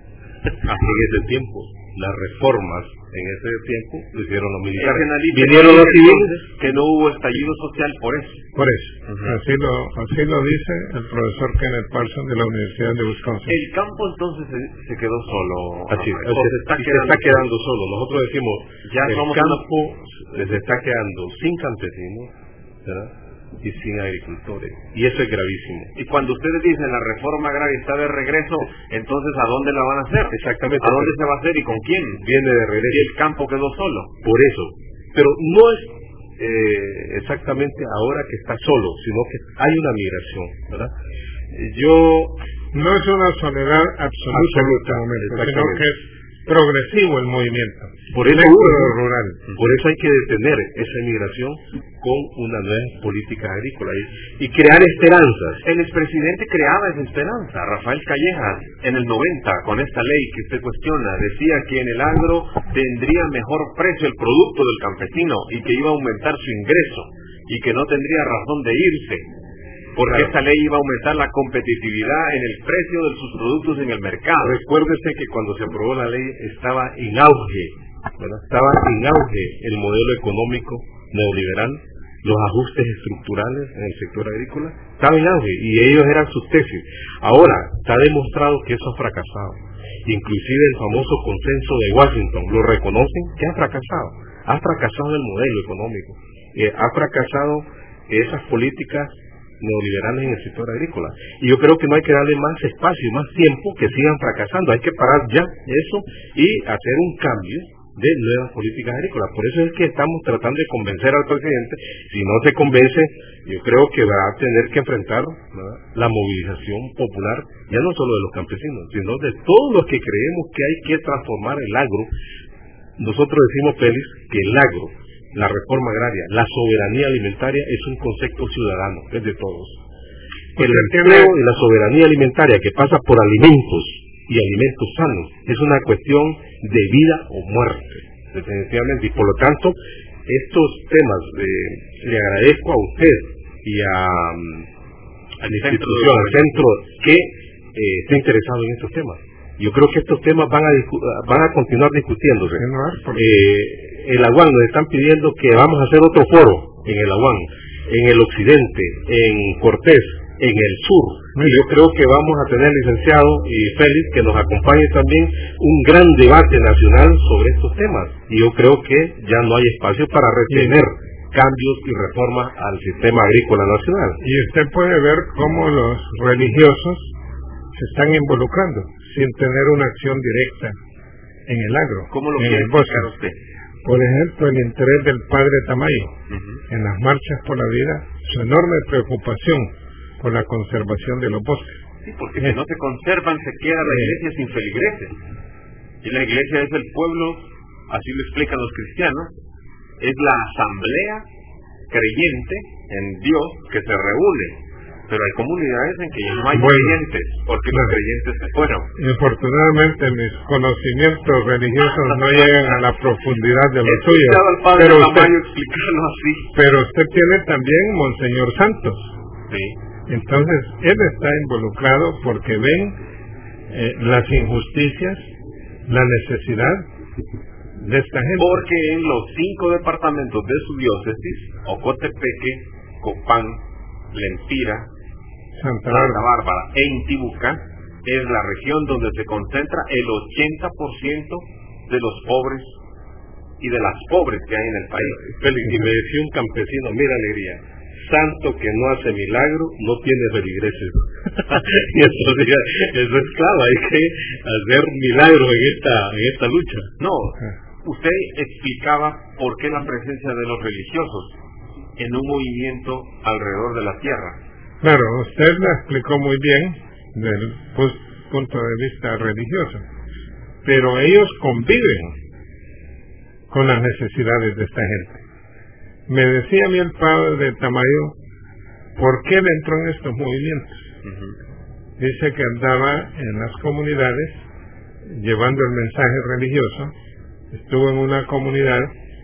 Así en ese tiempo. Las reformas en ese tiempo lo hicieron los militares. Vinieron los civiles, que no hubo estallido social por eso. Por eso. Uh-huh. Así lo así lo dice el profesor Kenneth Parson de la Universidad de Wisconsin. El campo entonces se, se quedó solo. Así, o se, se, está, quedando, se está quedando solo. Nosotros decimos, ya el somos campo una... se está quedando sin campesinos, ¿verdad? Y sin agricultores. Y eso es gravísimo. Y cuando ustedes dicen la reforma agraria está de regreso, entonces ¿a dónde la van a hacer? Exactamente. ¿A dónde se va a hacer y con quién? Viene de regreso. Y el campo quedó solo. Por eso. Pero no es eh, exactamente ahora que está solo, sino que hay una migración, ¿verdad? Yo... No es una soledad absoluta, absoluta sino que es progresivo el movimiento. Por eso, rural. Por eso hay que detener esa migración con una nueva política agrícola y, y crear esperanzas. El expresidente creaba esa esperanza. Rafael Callejas, en el noventa, con esta ley que usted cuestiona, decía que en el agro tendría mejor precio el producto del campesino y que iba a aumentar su ingreso y que no tendría razón de irse, porque claro. esta ley iba a aumentar la competitividad en el precio de sus productos en el mercado. Recuérdese que cuando se aprobó la ley estaba en auge, ¿verdad? Estaba en auge el modelo económico neoliberal los ajustes estructurales en el sector agrícola, estaba en auge y ellos eran sus tesis. Ahora, está demostrado que eso ha fracasado. Inclusive el famoso consenso de Washington lo reconocen que ha fracasado. Ha fracasado el modelo económico. Eh, ha fracasado esas políticas neoliberales en el sector agrícola. Y yo creo que no hay que darle más espacio, más tiempo, que sigan fracasando. Hay que parar ya eso y hacer un cambio de nuevas políticas agrícolas. Por eso es que estamos tratando de convencer al presidente. Si no se convence, yo creo que va a tener que enfrentar, ¿verdad?, la movilización popular, ya no solo de los campesinos, sino de todos los que creemos que hay que transformar el agro. Nosotros decimos, Félix, que el agro, la reforma agraria, la soberanía alimentaria es un concepto ciudadano, es de todos. El empleo y la soberanía alimentaria que pasa por alimentos y alimentos sanos es una cuestión de vida o muerte, definitivamente. Y por lo tanto, estos temas, eh, le agradezco a usted y a, a la institución, al centro, que eh, esté interesado en estos temas. Yo creo que estos temas van a van a continuar discutiéndose. Eh, el AGUAN nos están pidiendo que vamos a hacer otro foro en el AGUAN, en el occidente, en Cortés, en el sur. Y yo creo que vamos a tener, licenciado y Félix, que nos acompañe también un gran debate nacional sobre estos temas. Y yo creo que ya no hay espacio para retener cambios y reformas al sistema agrícola nacional. Y usted puede ver cómo los religiosos se están involucrando sin tener una acción directa en el agro. ¿Cómo lo en quiere el bosque? Usted? Por ejemplo, el interés del padre Tamayo uh-huh. en las marchas por la vida, su enorme preocupación por la conservación de los bosques. Sí, porque eh. si no se conservan, se queda la iglesia eh. sin feligreses. Y la iglesia es el pueblo, así lo explican los cristianos, es la asamblea creyente en Dios que se reúne. Pero hay comunidades en que ya no hay bueno, creyentes, porque los creyentes se fueron. Infortunadamente mis conocimientos religiosos no llegan a la profundidad de lo suyo. Pero usted, explicarlo así. pero usted tiene también Monseñor Santos. Sí. Entonces, él está involucrado porque ven eh, las injusticias, la necesidad de esta gente. Porque en los cinco departamentos de su diócesis, Ocotepeque, Copán, Lempira, Santa Bárbara. Santa Bárbara e Intibucá, es la región donde se concentra el ochenta por ciento de los pobres y de las pobres que hay en el país. Félix, y me decía un campesino, mira alegría, santo que no hace milagro no tiene feligreses. Y eso, eso es claro, hay que hacer milagros en esta, en esta lucha. No, usted explicaba por qué la presencia de los religiosos en un movimiento alrededor de la tierra. Claro, usted la explicó muy bien desde el punto de vista religioso, pero ellos conviven con las necesidades de esta gente. Me decía a mí el padre de Tamayo, ¿por qué él entró en estos movimientos? Uh-huh. Dice que andaba en las comunidades llevando el mensaje religioso, estuvo en una comunidad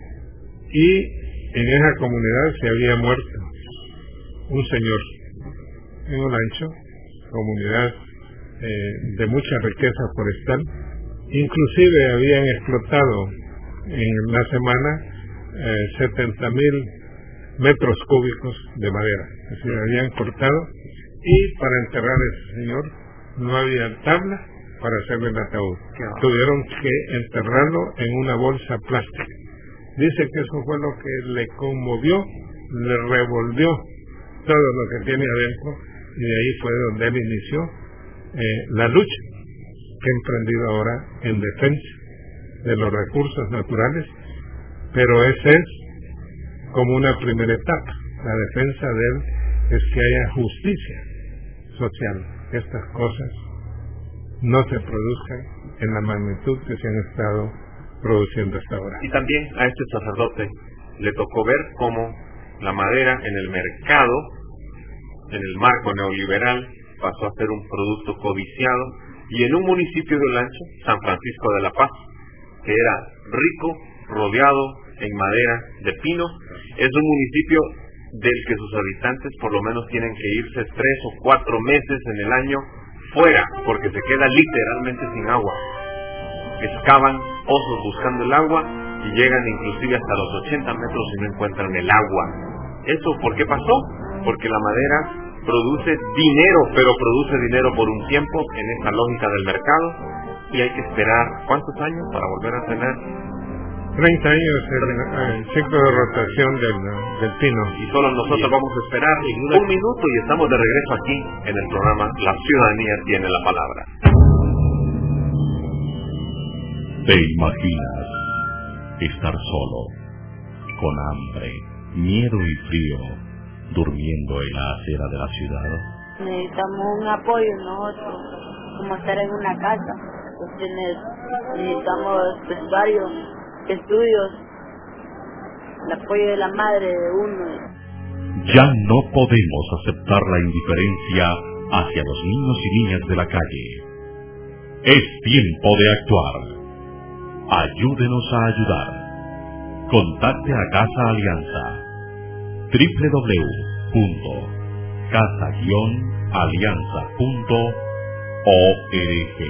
y en esa comunidad se había muerto un señor en Olancho, comunidad eh, de mucha riqueza forestal. Inclusive habían explotado en la semana eh, setenta mil metros cúbicos de madera, es decir, habían cortado, y para enterrar a ese señor no había tabla para hacerle el ataúd. Tuvieron que enterrarlo en una bolsa plástica. Dice que eso fue lo que le conmovió, le revolvió todo lo que tiene adentro, y de ahí fue donde él inició eh, la lucha que ha emprendido ahora en defensa de los recursos naturales, pero esa es como una primera etapa. La defensa de él es que haya justicia social, que estas cosas no se produzcan en la magnitud que se han estado produciendo hasta ahora. Y también a este sacerdote le tocó ver cómo la madera en el mercado, en el marco neoliberal, pasó a ser un producto codiciado, y en un municipio de Olancho, San Francisco de la Paz, que era rico, rodeado en madera de pino, es un municipio del que sus habitantes por lo menos tienen que irse tres o cuatro meses en el año fuera, porque se queda literalmente sin agua. Excavan pozos buscando el agua y llegan inclusive hasta los ochenta metros y no encuentran el agua. ¿Eso por qué pasó? Porque la madera produce dinero, pero produce dinero por un tiempo en esta lógica del mercado, y hay que esperar ¿cuántos años para volver a tener? treinta años el, el ciclo de rotación del, del pino. Y solo nosotros Bien. vamos a esperar un minuto y estamos de regreso aquí en el programa La Ciudadanía Tiene la Palabra. ¿Te imaginas estar solo, con hambre, miedo y frío, durmiendo en la acera de la ciudad? Necesitamos un apoyo nosotros, como estar en una casa. Entonces necesitamos vestuario, estudios, el apoyo de la madre de uno. Ya no podemos aceptar la indiferencia hacia los niños y niñas de la calle. Es tiempo de actuar. Ayúdenos a ayudar. Contacte a Casa Alianza. doble u doble u doble u punto casa alianza punto org.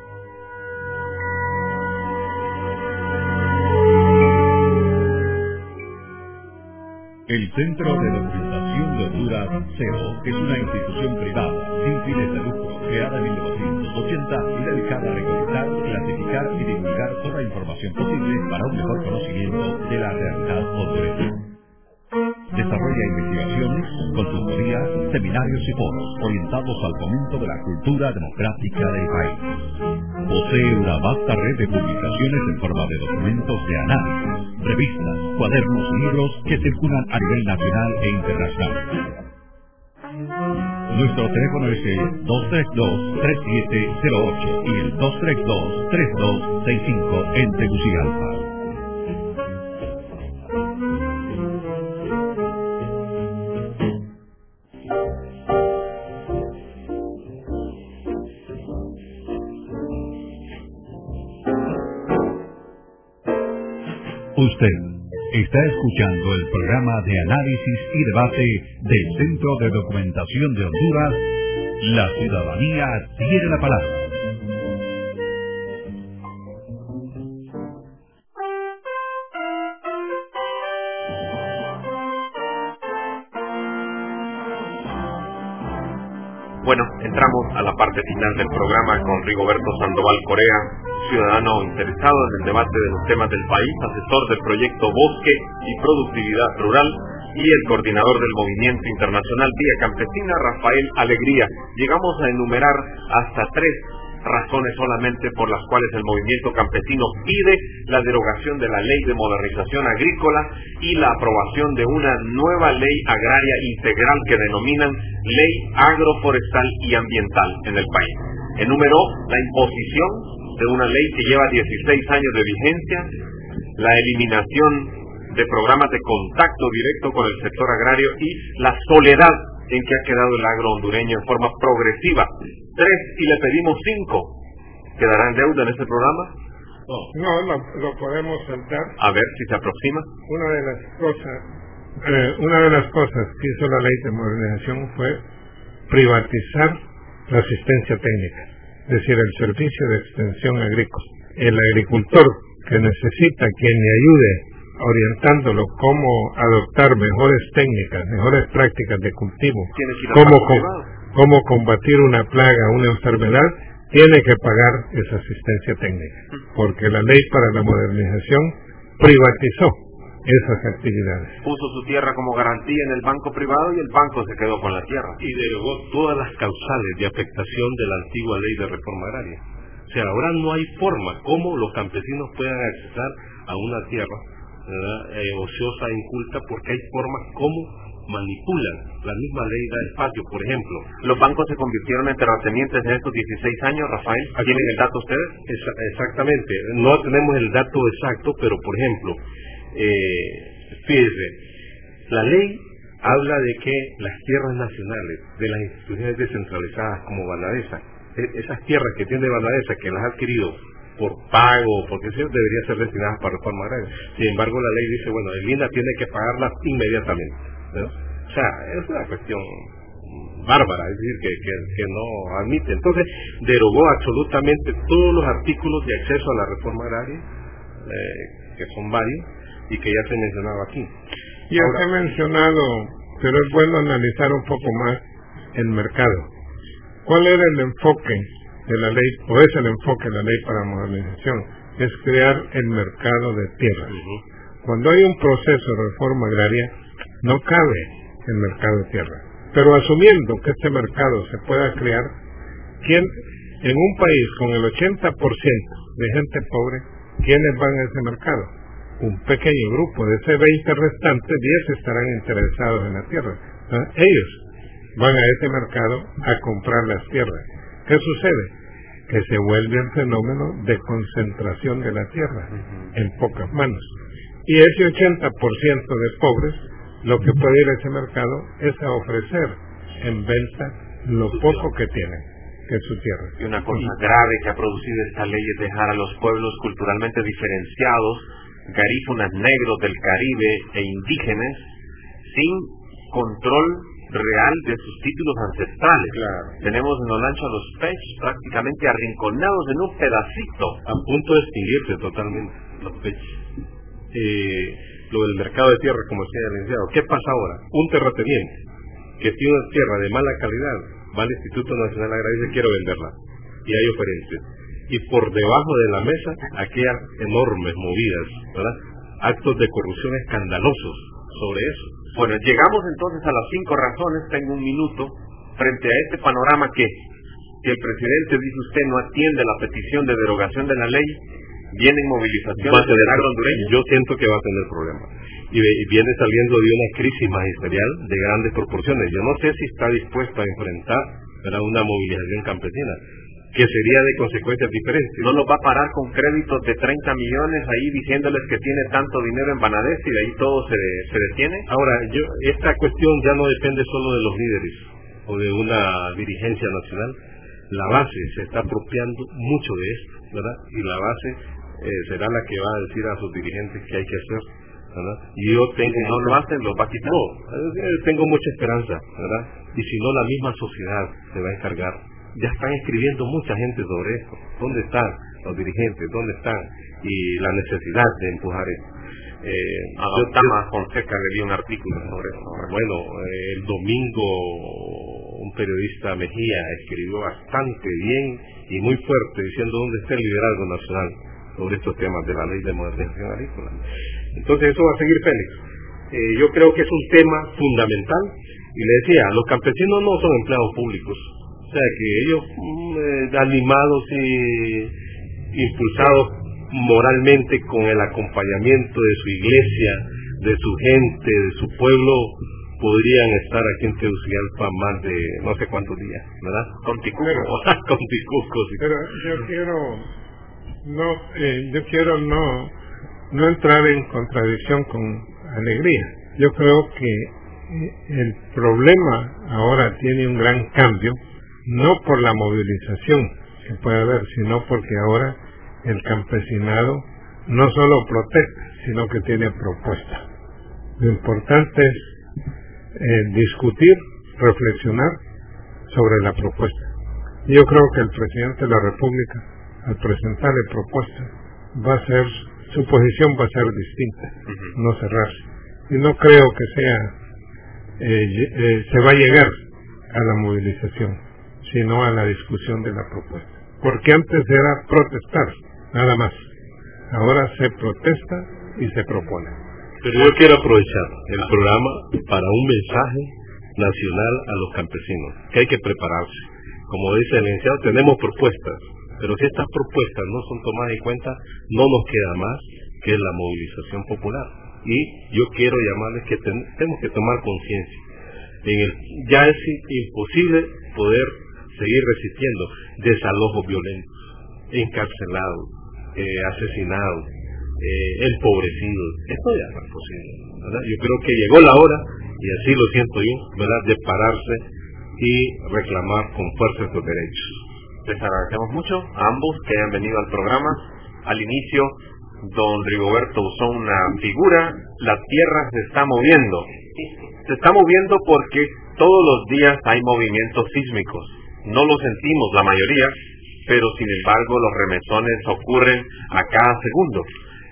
El Centro de Documentación de Honduras, C E O, es una institución privada, sin fines de lucro, creada en mil novecientos ochenta y dedicada a recolectar, clasificar y divulgar toda información posible para un mejor conocimiento de la realidad hondureña. Desarrolla investigaciones, consultorías, seminarios y foros orientados al fomento de la cultura democrática del país. Posee una vasta red de publicaciones en forma de documentos de análisis, revistas, cuadernos y libros que circulan a nivel nacional e internacional. Nuestro teléfono es el dos tres dos, tres siete cero ocho y el dos tres dos, tres dos seis cinco en Tegucigalpa. Usted está escuchando el programa de análisis y debate del Centro de Documentación de Honduras. La ciudadanía tiene la palabra. Bueno, entramos a la parte final del programa con Rigoberto Sandoval Corea, ciudadano interesado en el debate de los temas del país, asesor del proyecto Bosque y Productividad Rural y el coordinador del Movimiento Internacional Vía Campesina, Rafael Alegría. Llegamos a enumerar hasta tres razones solamente por las cuales el movimiento campesino pide la derogación de la Ley de Modernización Agrícola y la aprobación de una nueva ley agraria integral que denominan Ley Agroforestal y Ambiental en el país. Enumeró la imposición de una ley que lleva dieciséis años de vigencia, la eliminación de programas de contacto directo con el sector agrario y la soledad en que ha quedado el agro hondureño en forma progresiva. Tres, y le pedimos cinco. ¿Quedará en deuda en este programa? No, no lo, lo podemos saltar. A ver si se aproxima. Una de las cosas, eh, una de las cosas que hizo la ley de modernización fue privatizar la asistencia técnica, es decir, el servicio de extensión agrícola. El agricultor que necesita quien le ayude orientándolo cómo adoptar mejores técnicas, mejores prácticas de cultivo, cómo, com, cómo combatir una plaga, una enfermedad, tiene que pagar esa asistencia técnica, porque la ley para la modernización privatizó esas actividades. Puso su tierra como garantía en el banco privado y el banco se quedó con la tierra. Y derogó todas las causales de afectación de la antigua ley de reforma agraria. O sea, ahora no hay forma como los campesinos puedan acceder a una tierra Eh, ociosa e inculta, porque hay formas como manipulan. La misma ley da espacio, por ejemplo. ¿Los bancos se convirtieron en terratenientes en estos dieciséis años, Rafael? ¿Tienen el dato ustedes? Esa, exactamente, no tenemos el dato exacto, pero por ejemplo, eh, fíjese, la ley habla de que las tierras nacionales de las instituciones descentralizadas como Banadesa, esas tierras que tiene Banadesa, que las ha adquirido por pago, porque eso debería ser destinadas para reforma agraria. Sin embargo, la ley dice, bueno, el I N A tiene que pagarlas inmediatamente, ¿no? O sea, es una cuestión bárbara, es decir, que, que, que no admite. Entonces, derogó absolutamente todos los artículos de acceso a la reforma agraria, eh, que son varios, y que ya se mencionaba aquí. Ya se ha mencionado, pero es bueno analizar un poco más el mercado. ¿Cuál era el enfoque de la ley, o es el enfoque de la ley para modernización? Es crear el mercado de tierras. Uh-huh. Cuando hay un proceso de reforma agraria, no cabe el mercado de tierras. Pero asumiendo que este mercado se pueda crear, ¿quién, en un país con el ochenta por ciento de gente pobre, quiénes van a ese mercado? Un pequeño grupo. De ese veinte restantes, diez estarán interesados en la tierra. ¿Ah? Ellos van a ese mercado a comprar las tierras. ¿Qué sucede? Que se vuelve el fenómeno de concentración de la tierra uh-huh. en pocas manos. Y ese ochenta por ciento de pobres, lo que puede ir a ese mercado es a ofrecer en venta lo poco que tienen, que es su tierra. Y una cosa y, grave que ha producido esta ley es dejar a los pueblos culturalmente diferenciados, garífunas negros del Caribe e indígenas, sin control real de sus títulos ancestrales. Claro. Tenemos en Olancho a los Pech prácticamente arrinconados en un pedacito, a punto de extinguirse totalmente los Pech. Eh, lo del mercado de tierra, como decía el licenciado, ¿qué pasa ahora? Un terrateniente que tiene una tierra de mala calidad va al Instituto Nacional Agrario y dice quiero venderla, y hay oferencias, y por debajo de la mesa aquellas enormes movidas, ¿verdad? Actos de corrupción escandalosos sobre eso. Bueno, llegamos entonces a las cinco razones, tengo un minuto, frente a este panorama que, que el presidente, dice usted, no atiende la petición de derogación de la ley, vienen movilizaciones del agro hondureño. Yo siento que va a tener problemas. Y, y viene saliendo de una crisis magisterial de grandes proporciones. Yo no sé si está dispuesto a enfrentar, ¿verdad?, una movilización campesina, que sería de consecuencias diferentes. No los va a parar con créditos de treinta millones ahí diciéndoles que tiene tanto dinero en Banades y de ahí todo se, se detiene. Ahora, yo esta cuestión ya no depende solo de los líderes o de una dirigencia nacional. La base se está apropiando mucho de esto, ¿verdad? Y la base eh, será la que va a decir a sus dirigentes qué hay que hacer, ¿verdad? Y yo tengo... Si no lo hacen, los va a quitar. No, eh, tengo mucha esperanza, ¿verdad? Y si no, la misma sociedad se va a encargar. Ya están escribiendo mucha gente sobre esto. ¿Dónde están los dirigentes? ¿Dónde están? Y la necesidad de empujar esto. Eh, yo, Tama Fonseca leí un artículo sobre eso. Bueno, eh, el domingo un periodista Mejía escribió bastante bien y muy fuerte diciendo dónde está el liderazgo nacional sobre estos temas de la ley de modernización agrícola. Entonces eso va a seguir, Félix. Eh, yo creo que es un tema fundamental y le decía, los campesinos no son empleados públicos. O sea que ellos eh, animados y impulsados moralmente con el acompañamiento de su iglesia, de su gente, de su pueblo, podrían estar aquí en Tegucigalpa más de no sé cuántos días, ¿verdad? Con ticucos. Con ticucos. Pero yo quiero no, eh, yo quiero no, no entrar en contradicción con alegría. Yo creo que el problema ahora tiene un gran cambio, no por la movilización que puede haber, sino porque ahora el campesinado no solo protesta, sino que tiene propuesta. Lo importante es eh, discutir, reflexionar sobre la propuesta. Yo creo que el presidente de la República, al presentarle propuestas, va a ser, su posición va a ser distinta, uh-huh. no cerrarse. Y no creo que sea, eh, eh, se va a llegar a la movilización, sino a la discusión de la propuesta. Porque antes era protestar, nada más. Ahora se protesta y se propone. Pero yo quiero aprovechar el programa para un mensaje nacional a los campesinos, que hay que prepararse. Como dice el licenciado, tenemos propuestas, pero si estas propuestas no son tomadas en cuenta, no nos queda más que la movilización popular. Y yo quiero llamarles que ten, tenemos que tomar conciencia. En el, ya es imposible poder seguir resistiendo desalojos violentos, encarcelados, eh, asesinados, eh, empobrecidos. Esto ya no es posible, ¿verdad? Yo creo que llegó la hora, y así lo siento yo, ¿verdad?, de pararse y reclamar con fuerza estos derechos. Les agradecemos mucho a ambos que hayan venido al programa. Al inicio, don Rigoberto usó una figura: la tierra se está moviendo. Se está moviendo porque todos los días hay movimientos sísmicos. No lo sentimos la mayoría, pero sin embargo los remesones ocurren a cada segundo.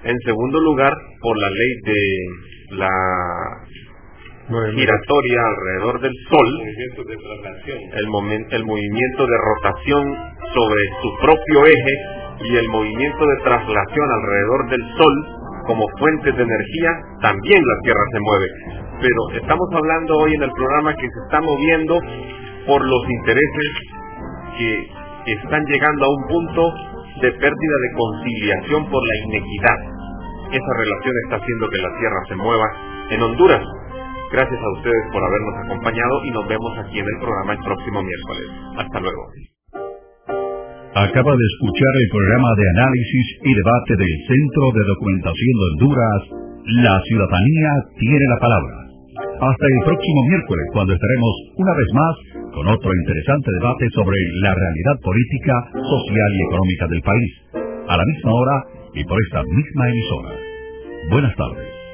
En segundo lugar, por la ley de la giratoria alrededor del Sol, el, momen- el movimiento de rotación sobre su propio eje y el movimiento de traslación alrededor del Sol como fuentes de energía, también la Tierra se mueve. Pero estamos hablando hoy en el programa que se está moviendo por los intereses que están llegando a un punto de pérdida de conciliación por la inequidad. Esa relación está haciendo que la Tierra se mueva en Honduras. Gracias a ustedes por habernos acompañado y nos vemos aquí en el programa el próximo miércoles. Hasta luego. Acaba de escuchar el programa de análisis y debate del Centro de Documentación de Honduras, La Ciudadanía tiene la palabra. Hasta el próximo miércoles, cuando estaremos una vez más con otro interesante debate sobre la realidad política, social y económica del país, a la misma hora y por esta misma emisora. Buenas tardes.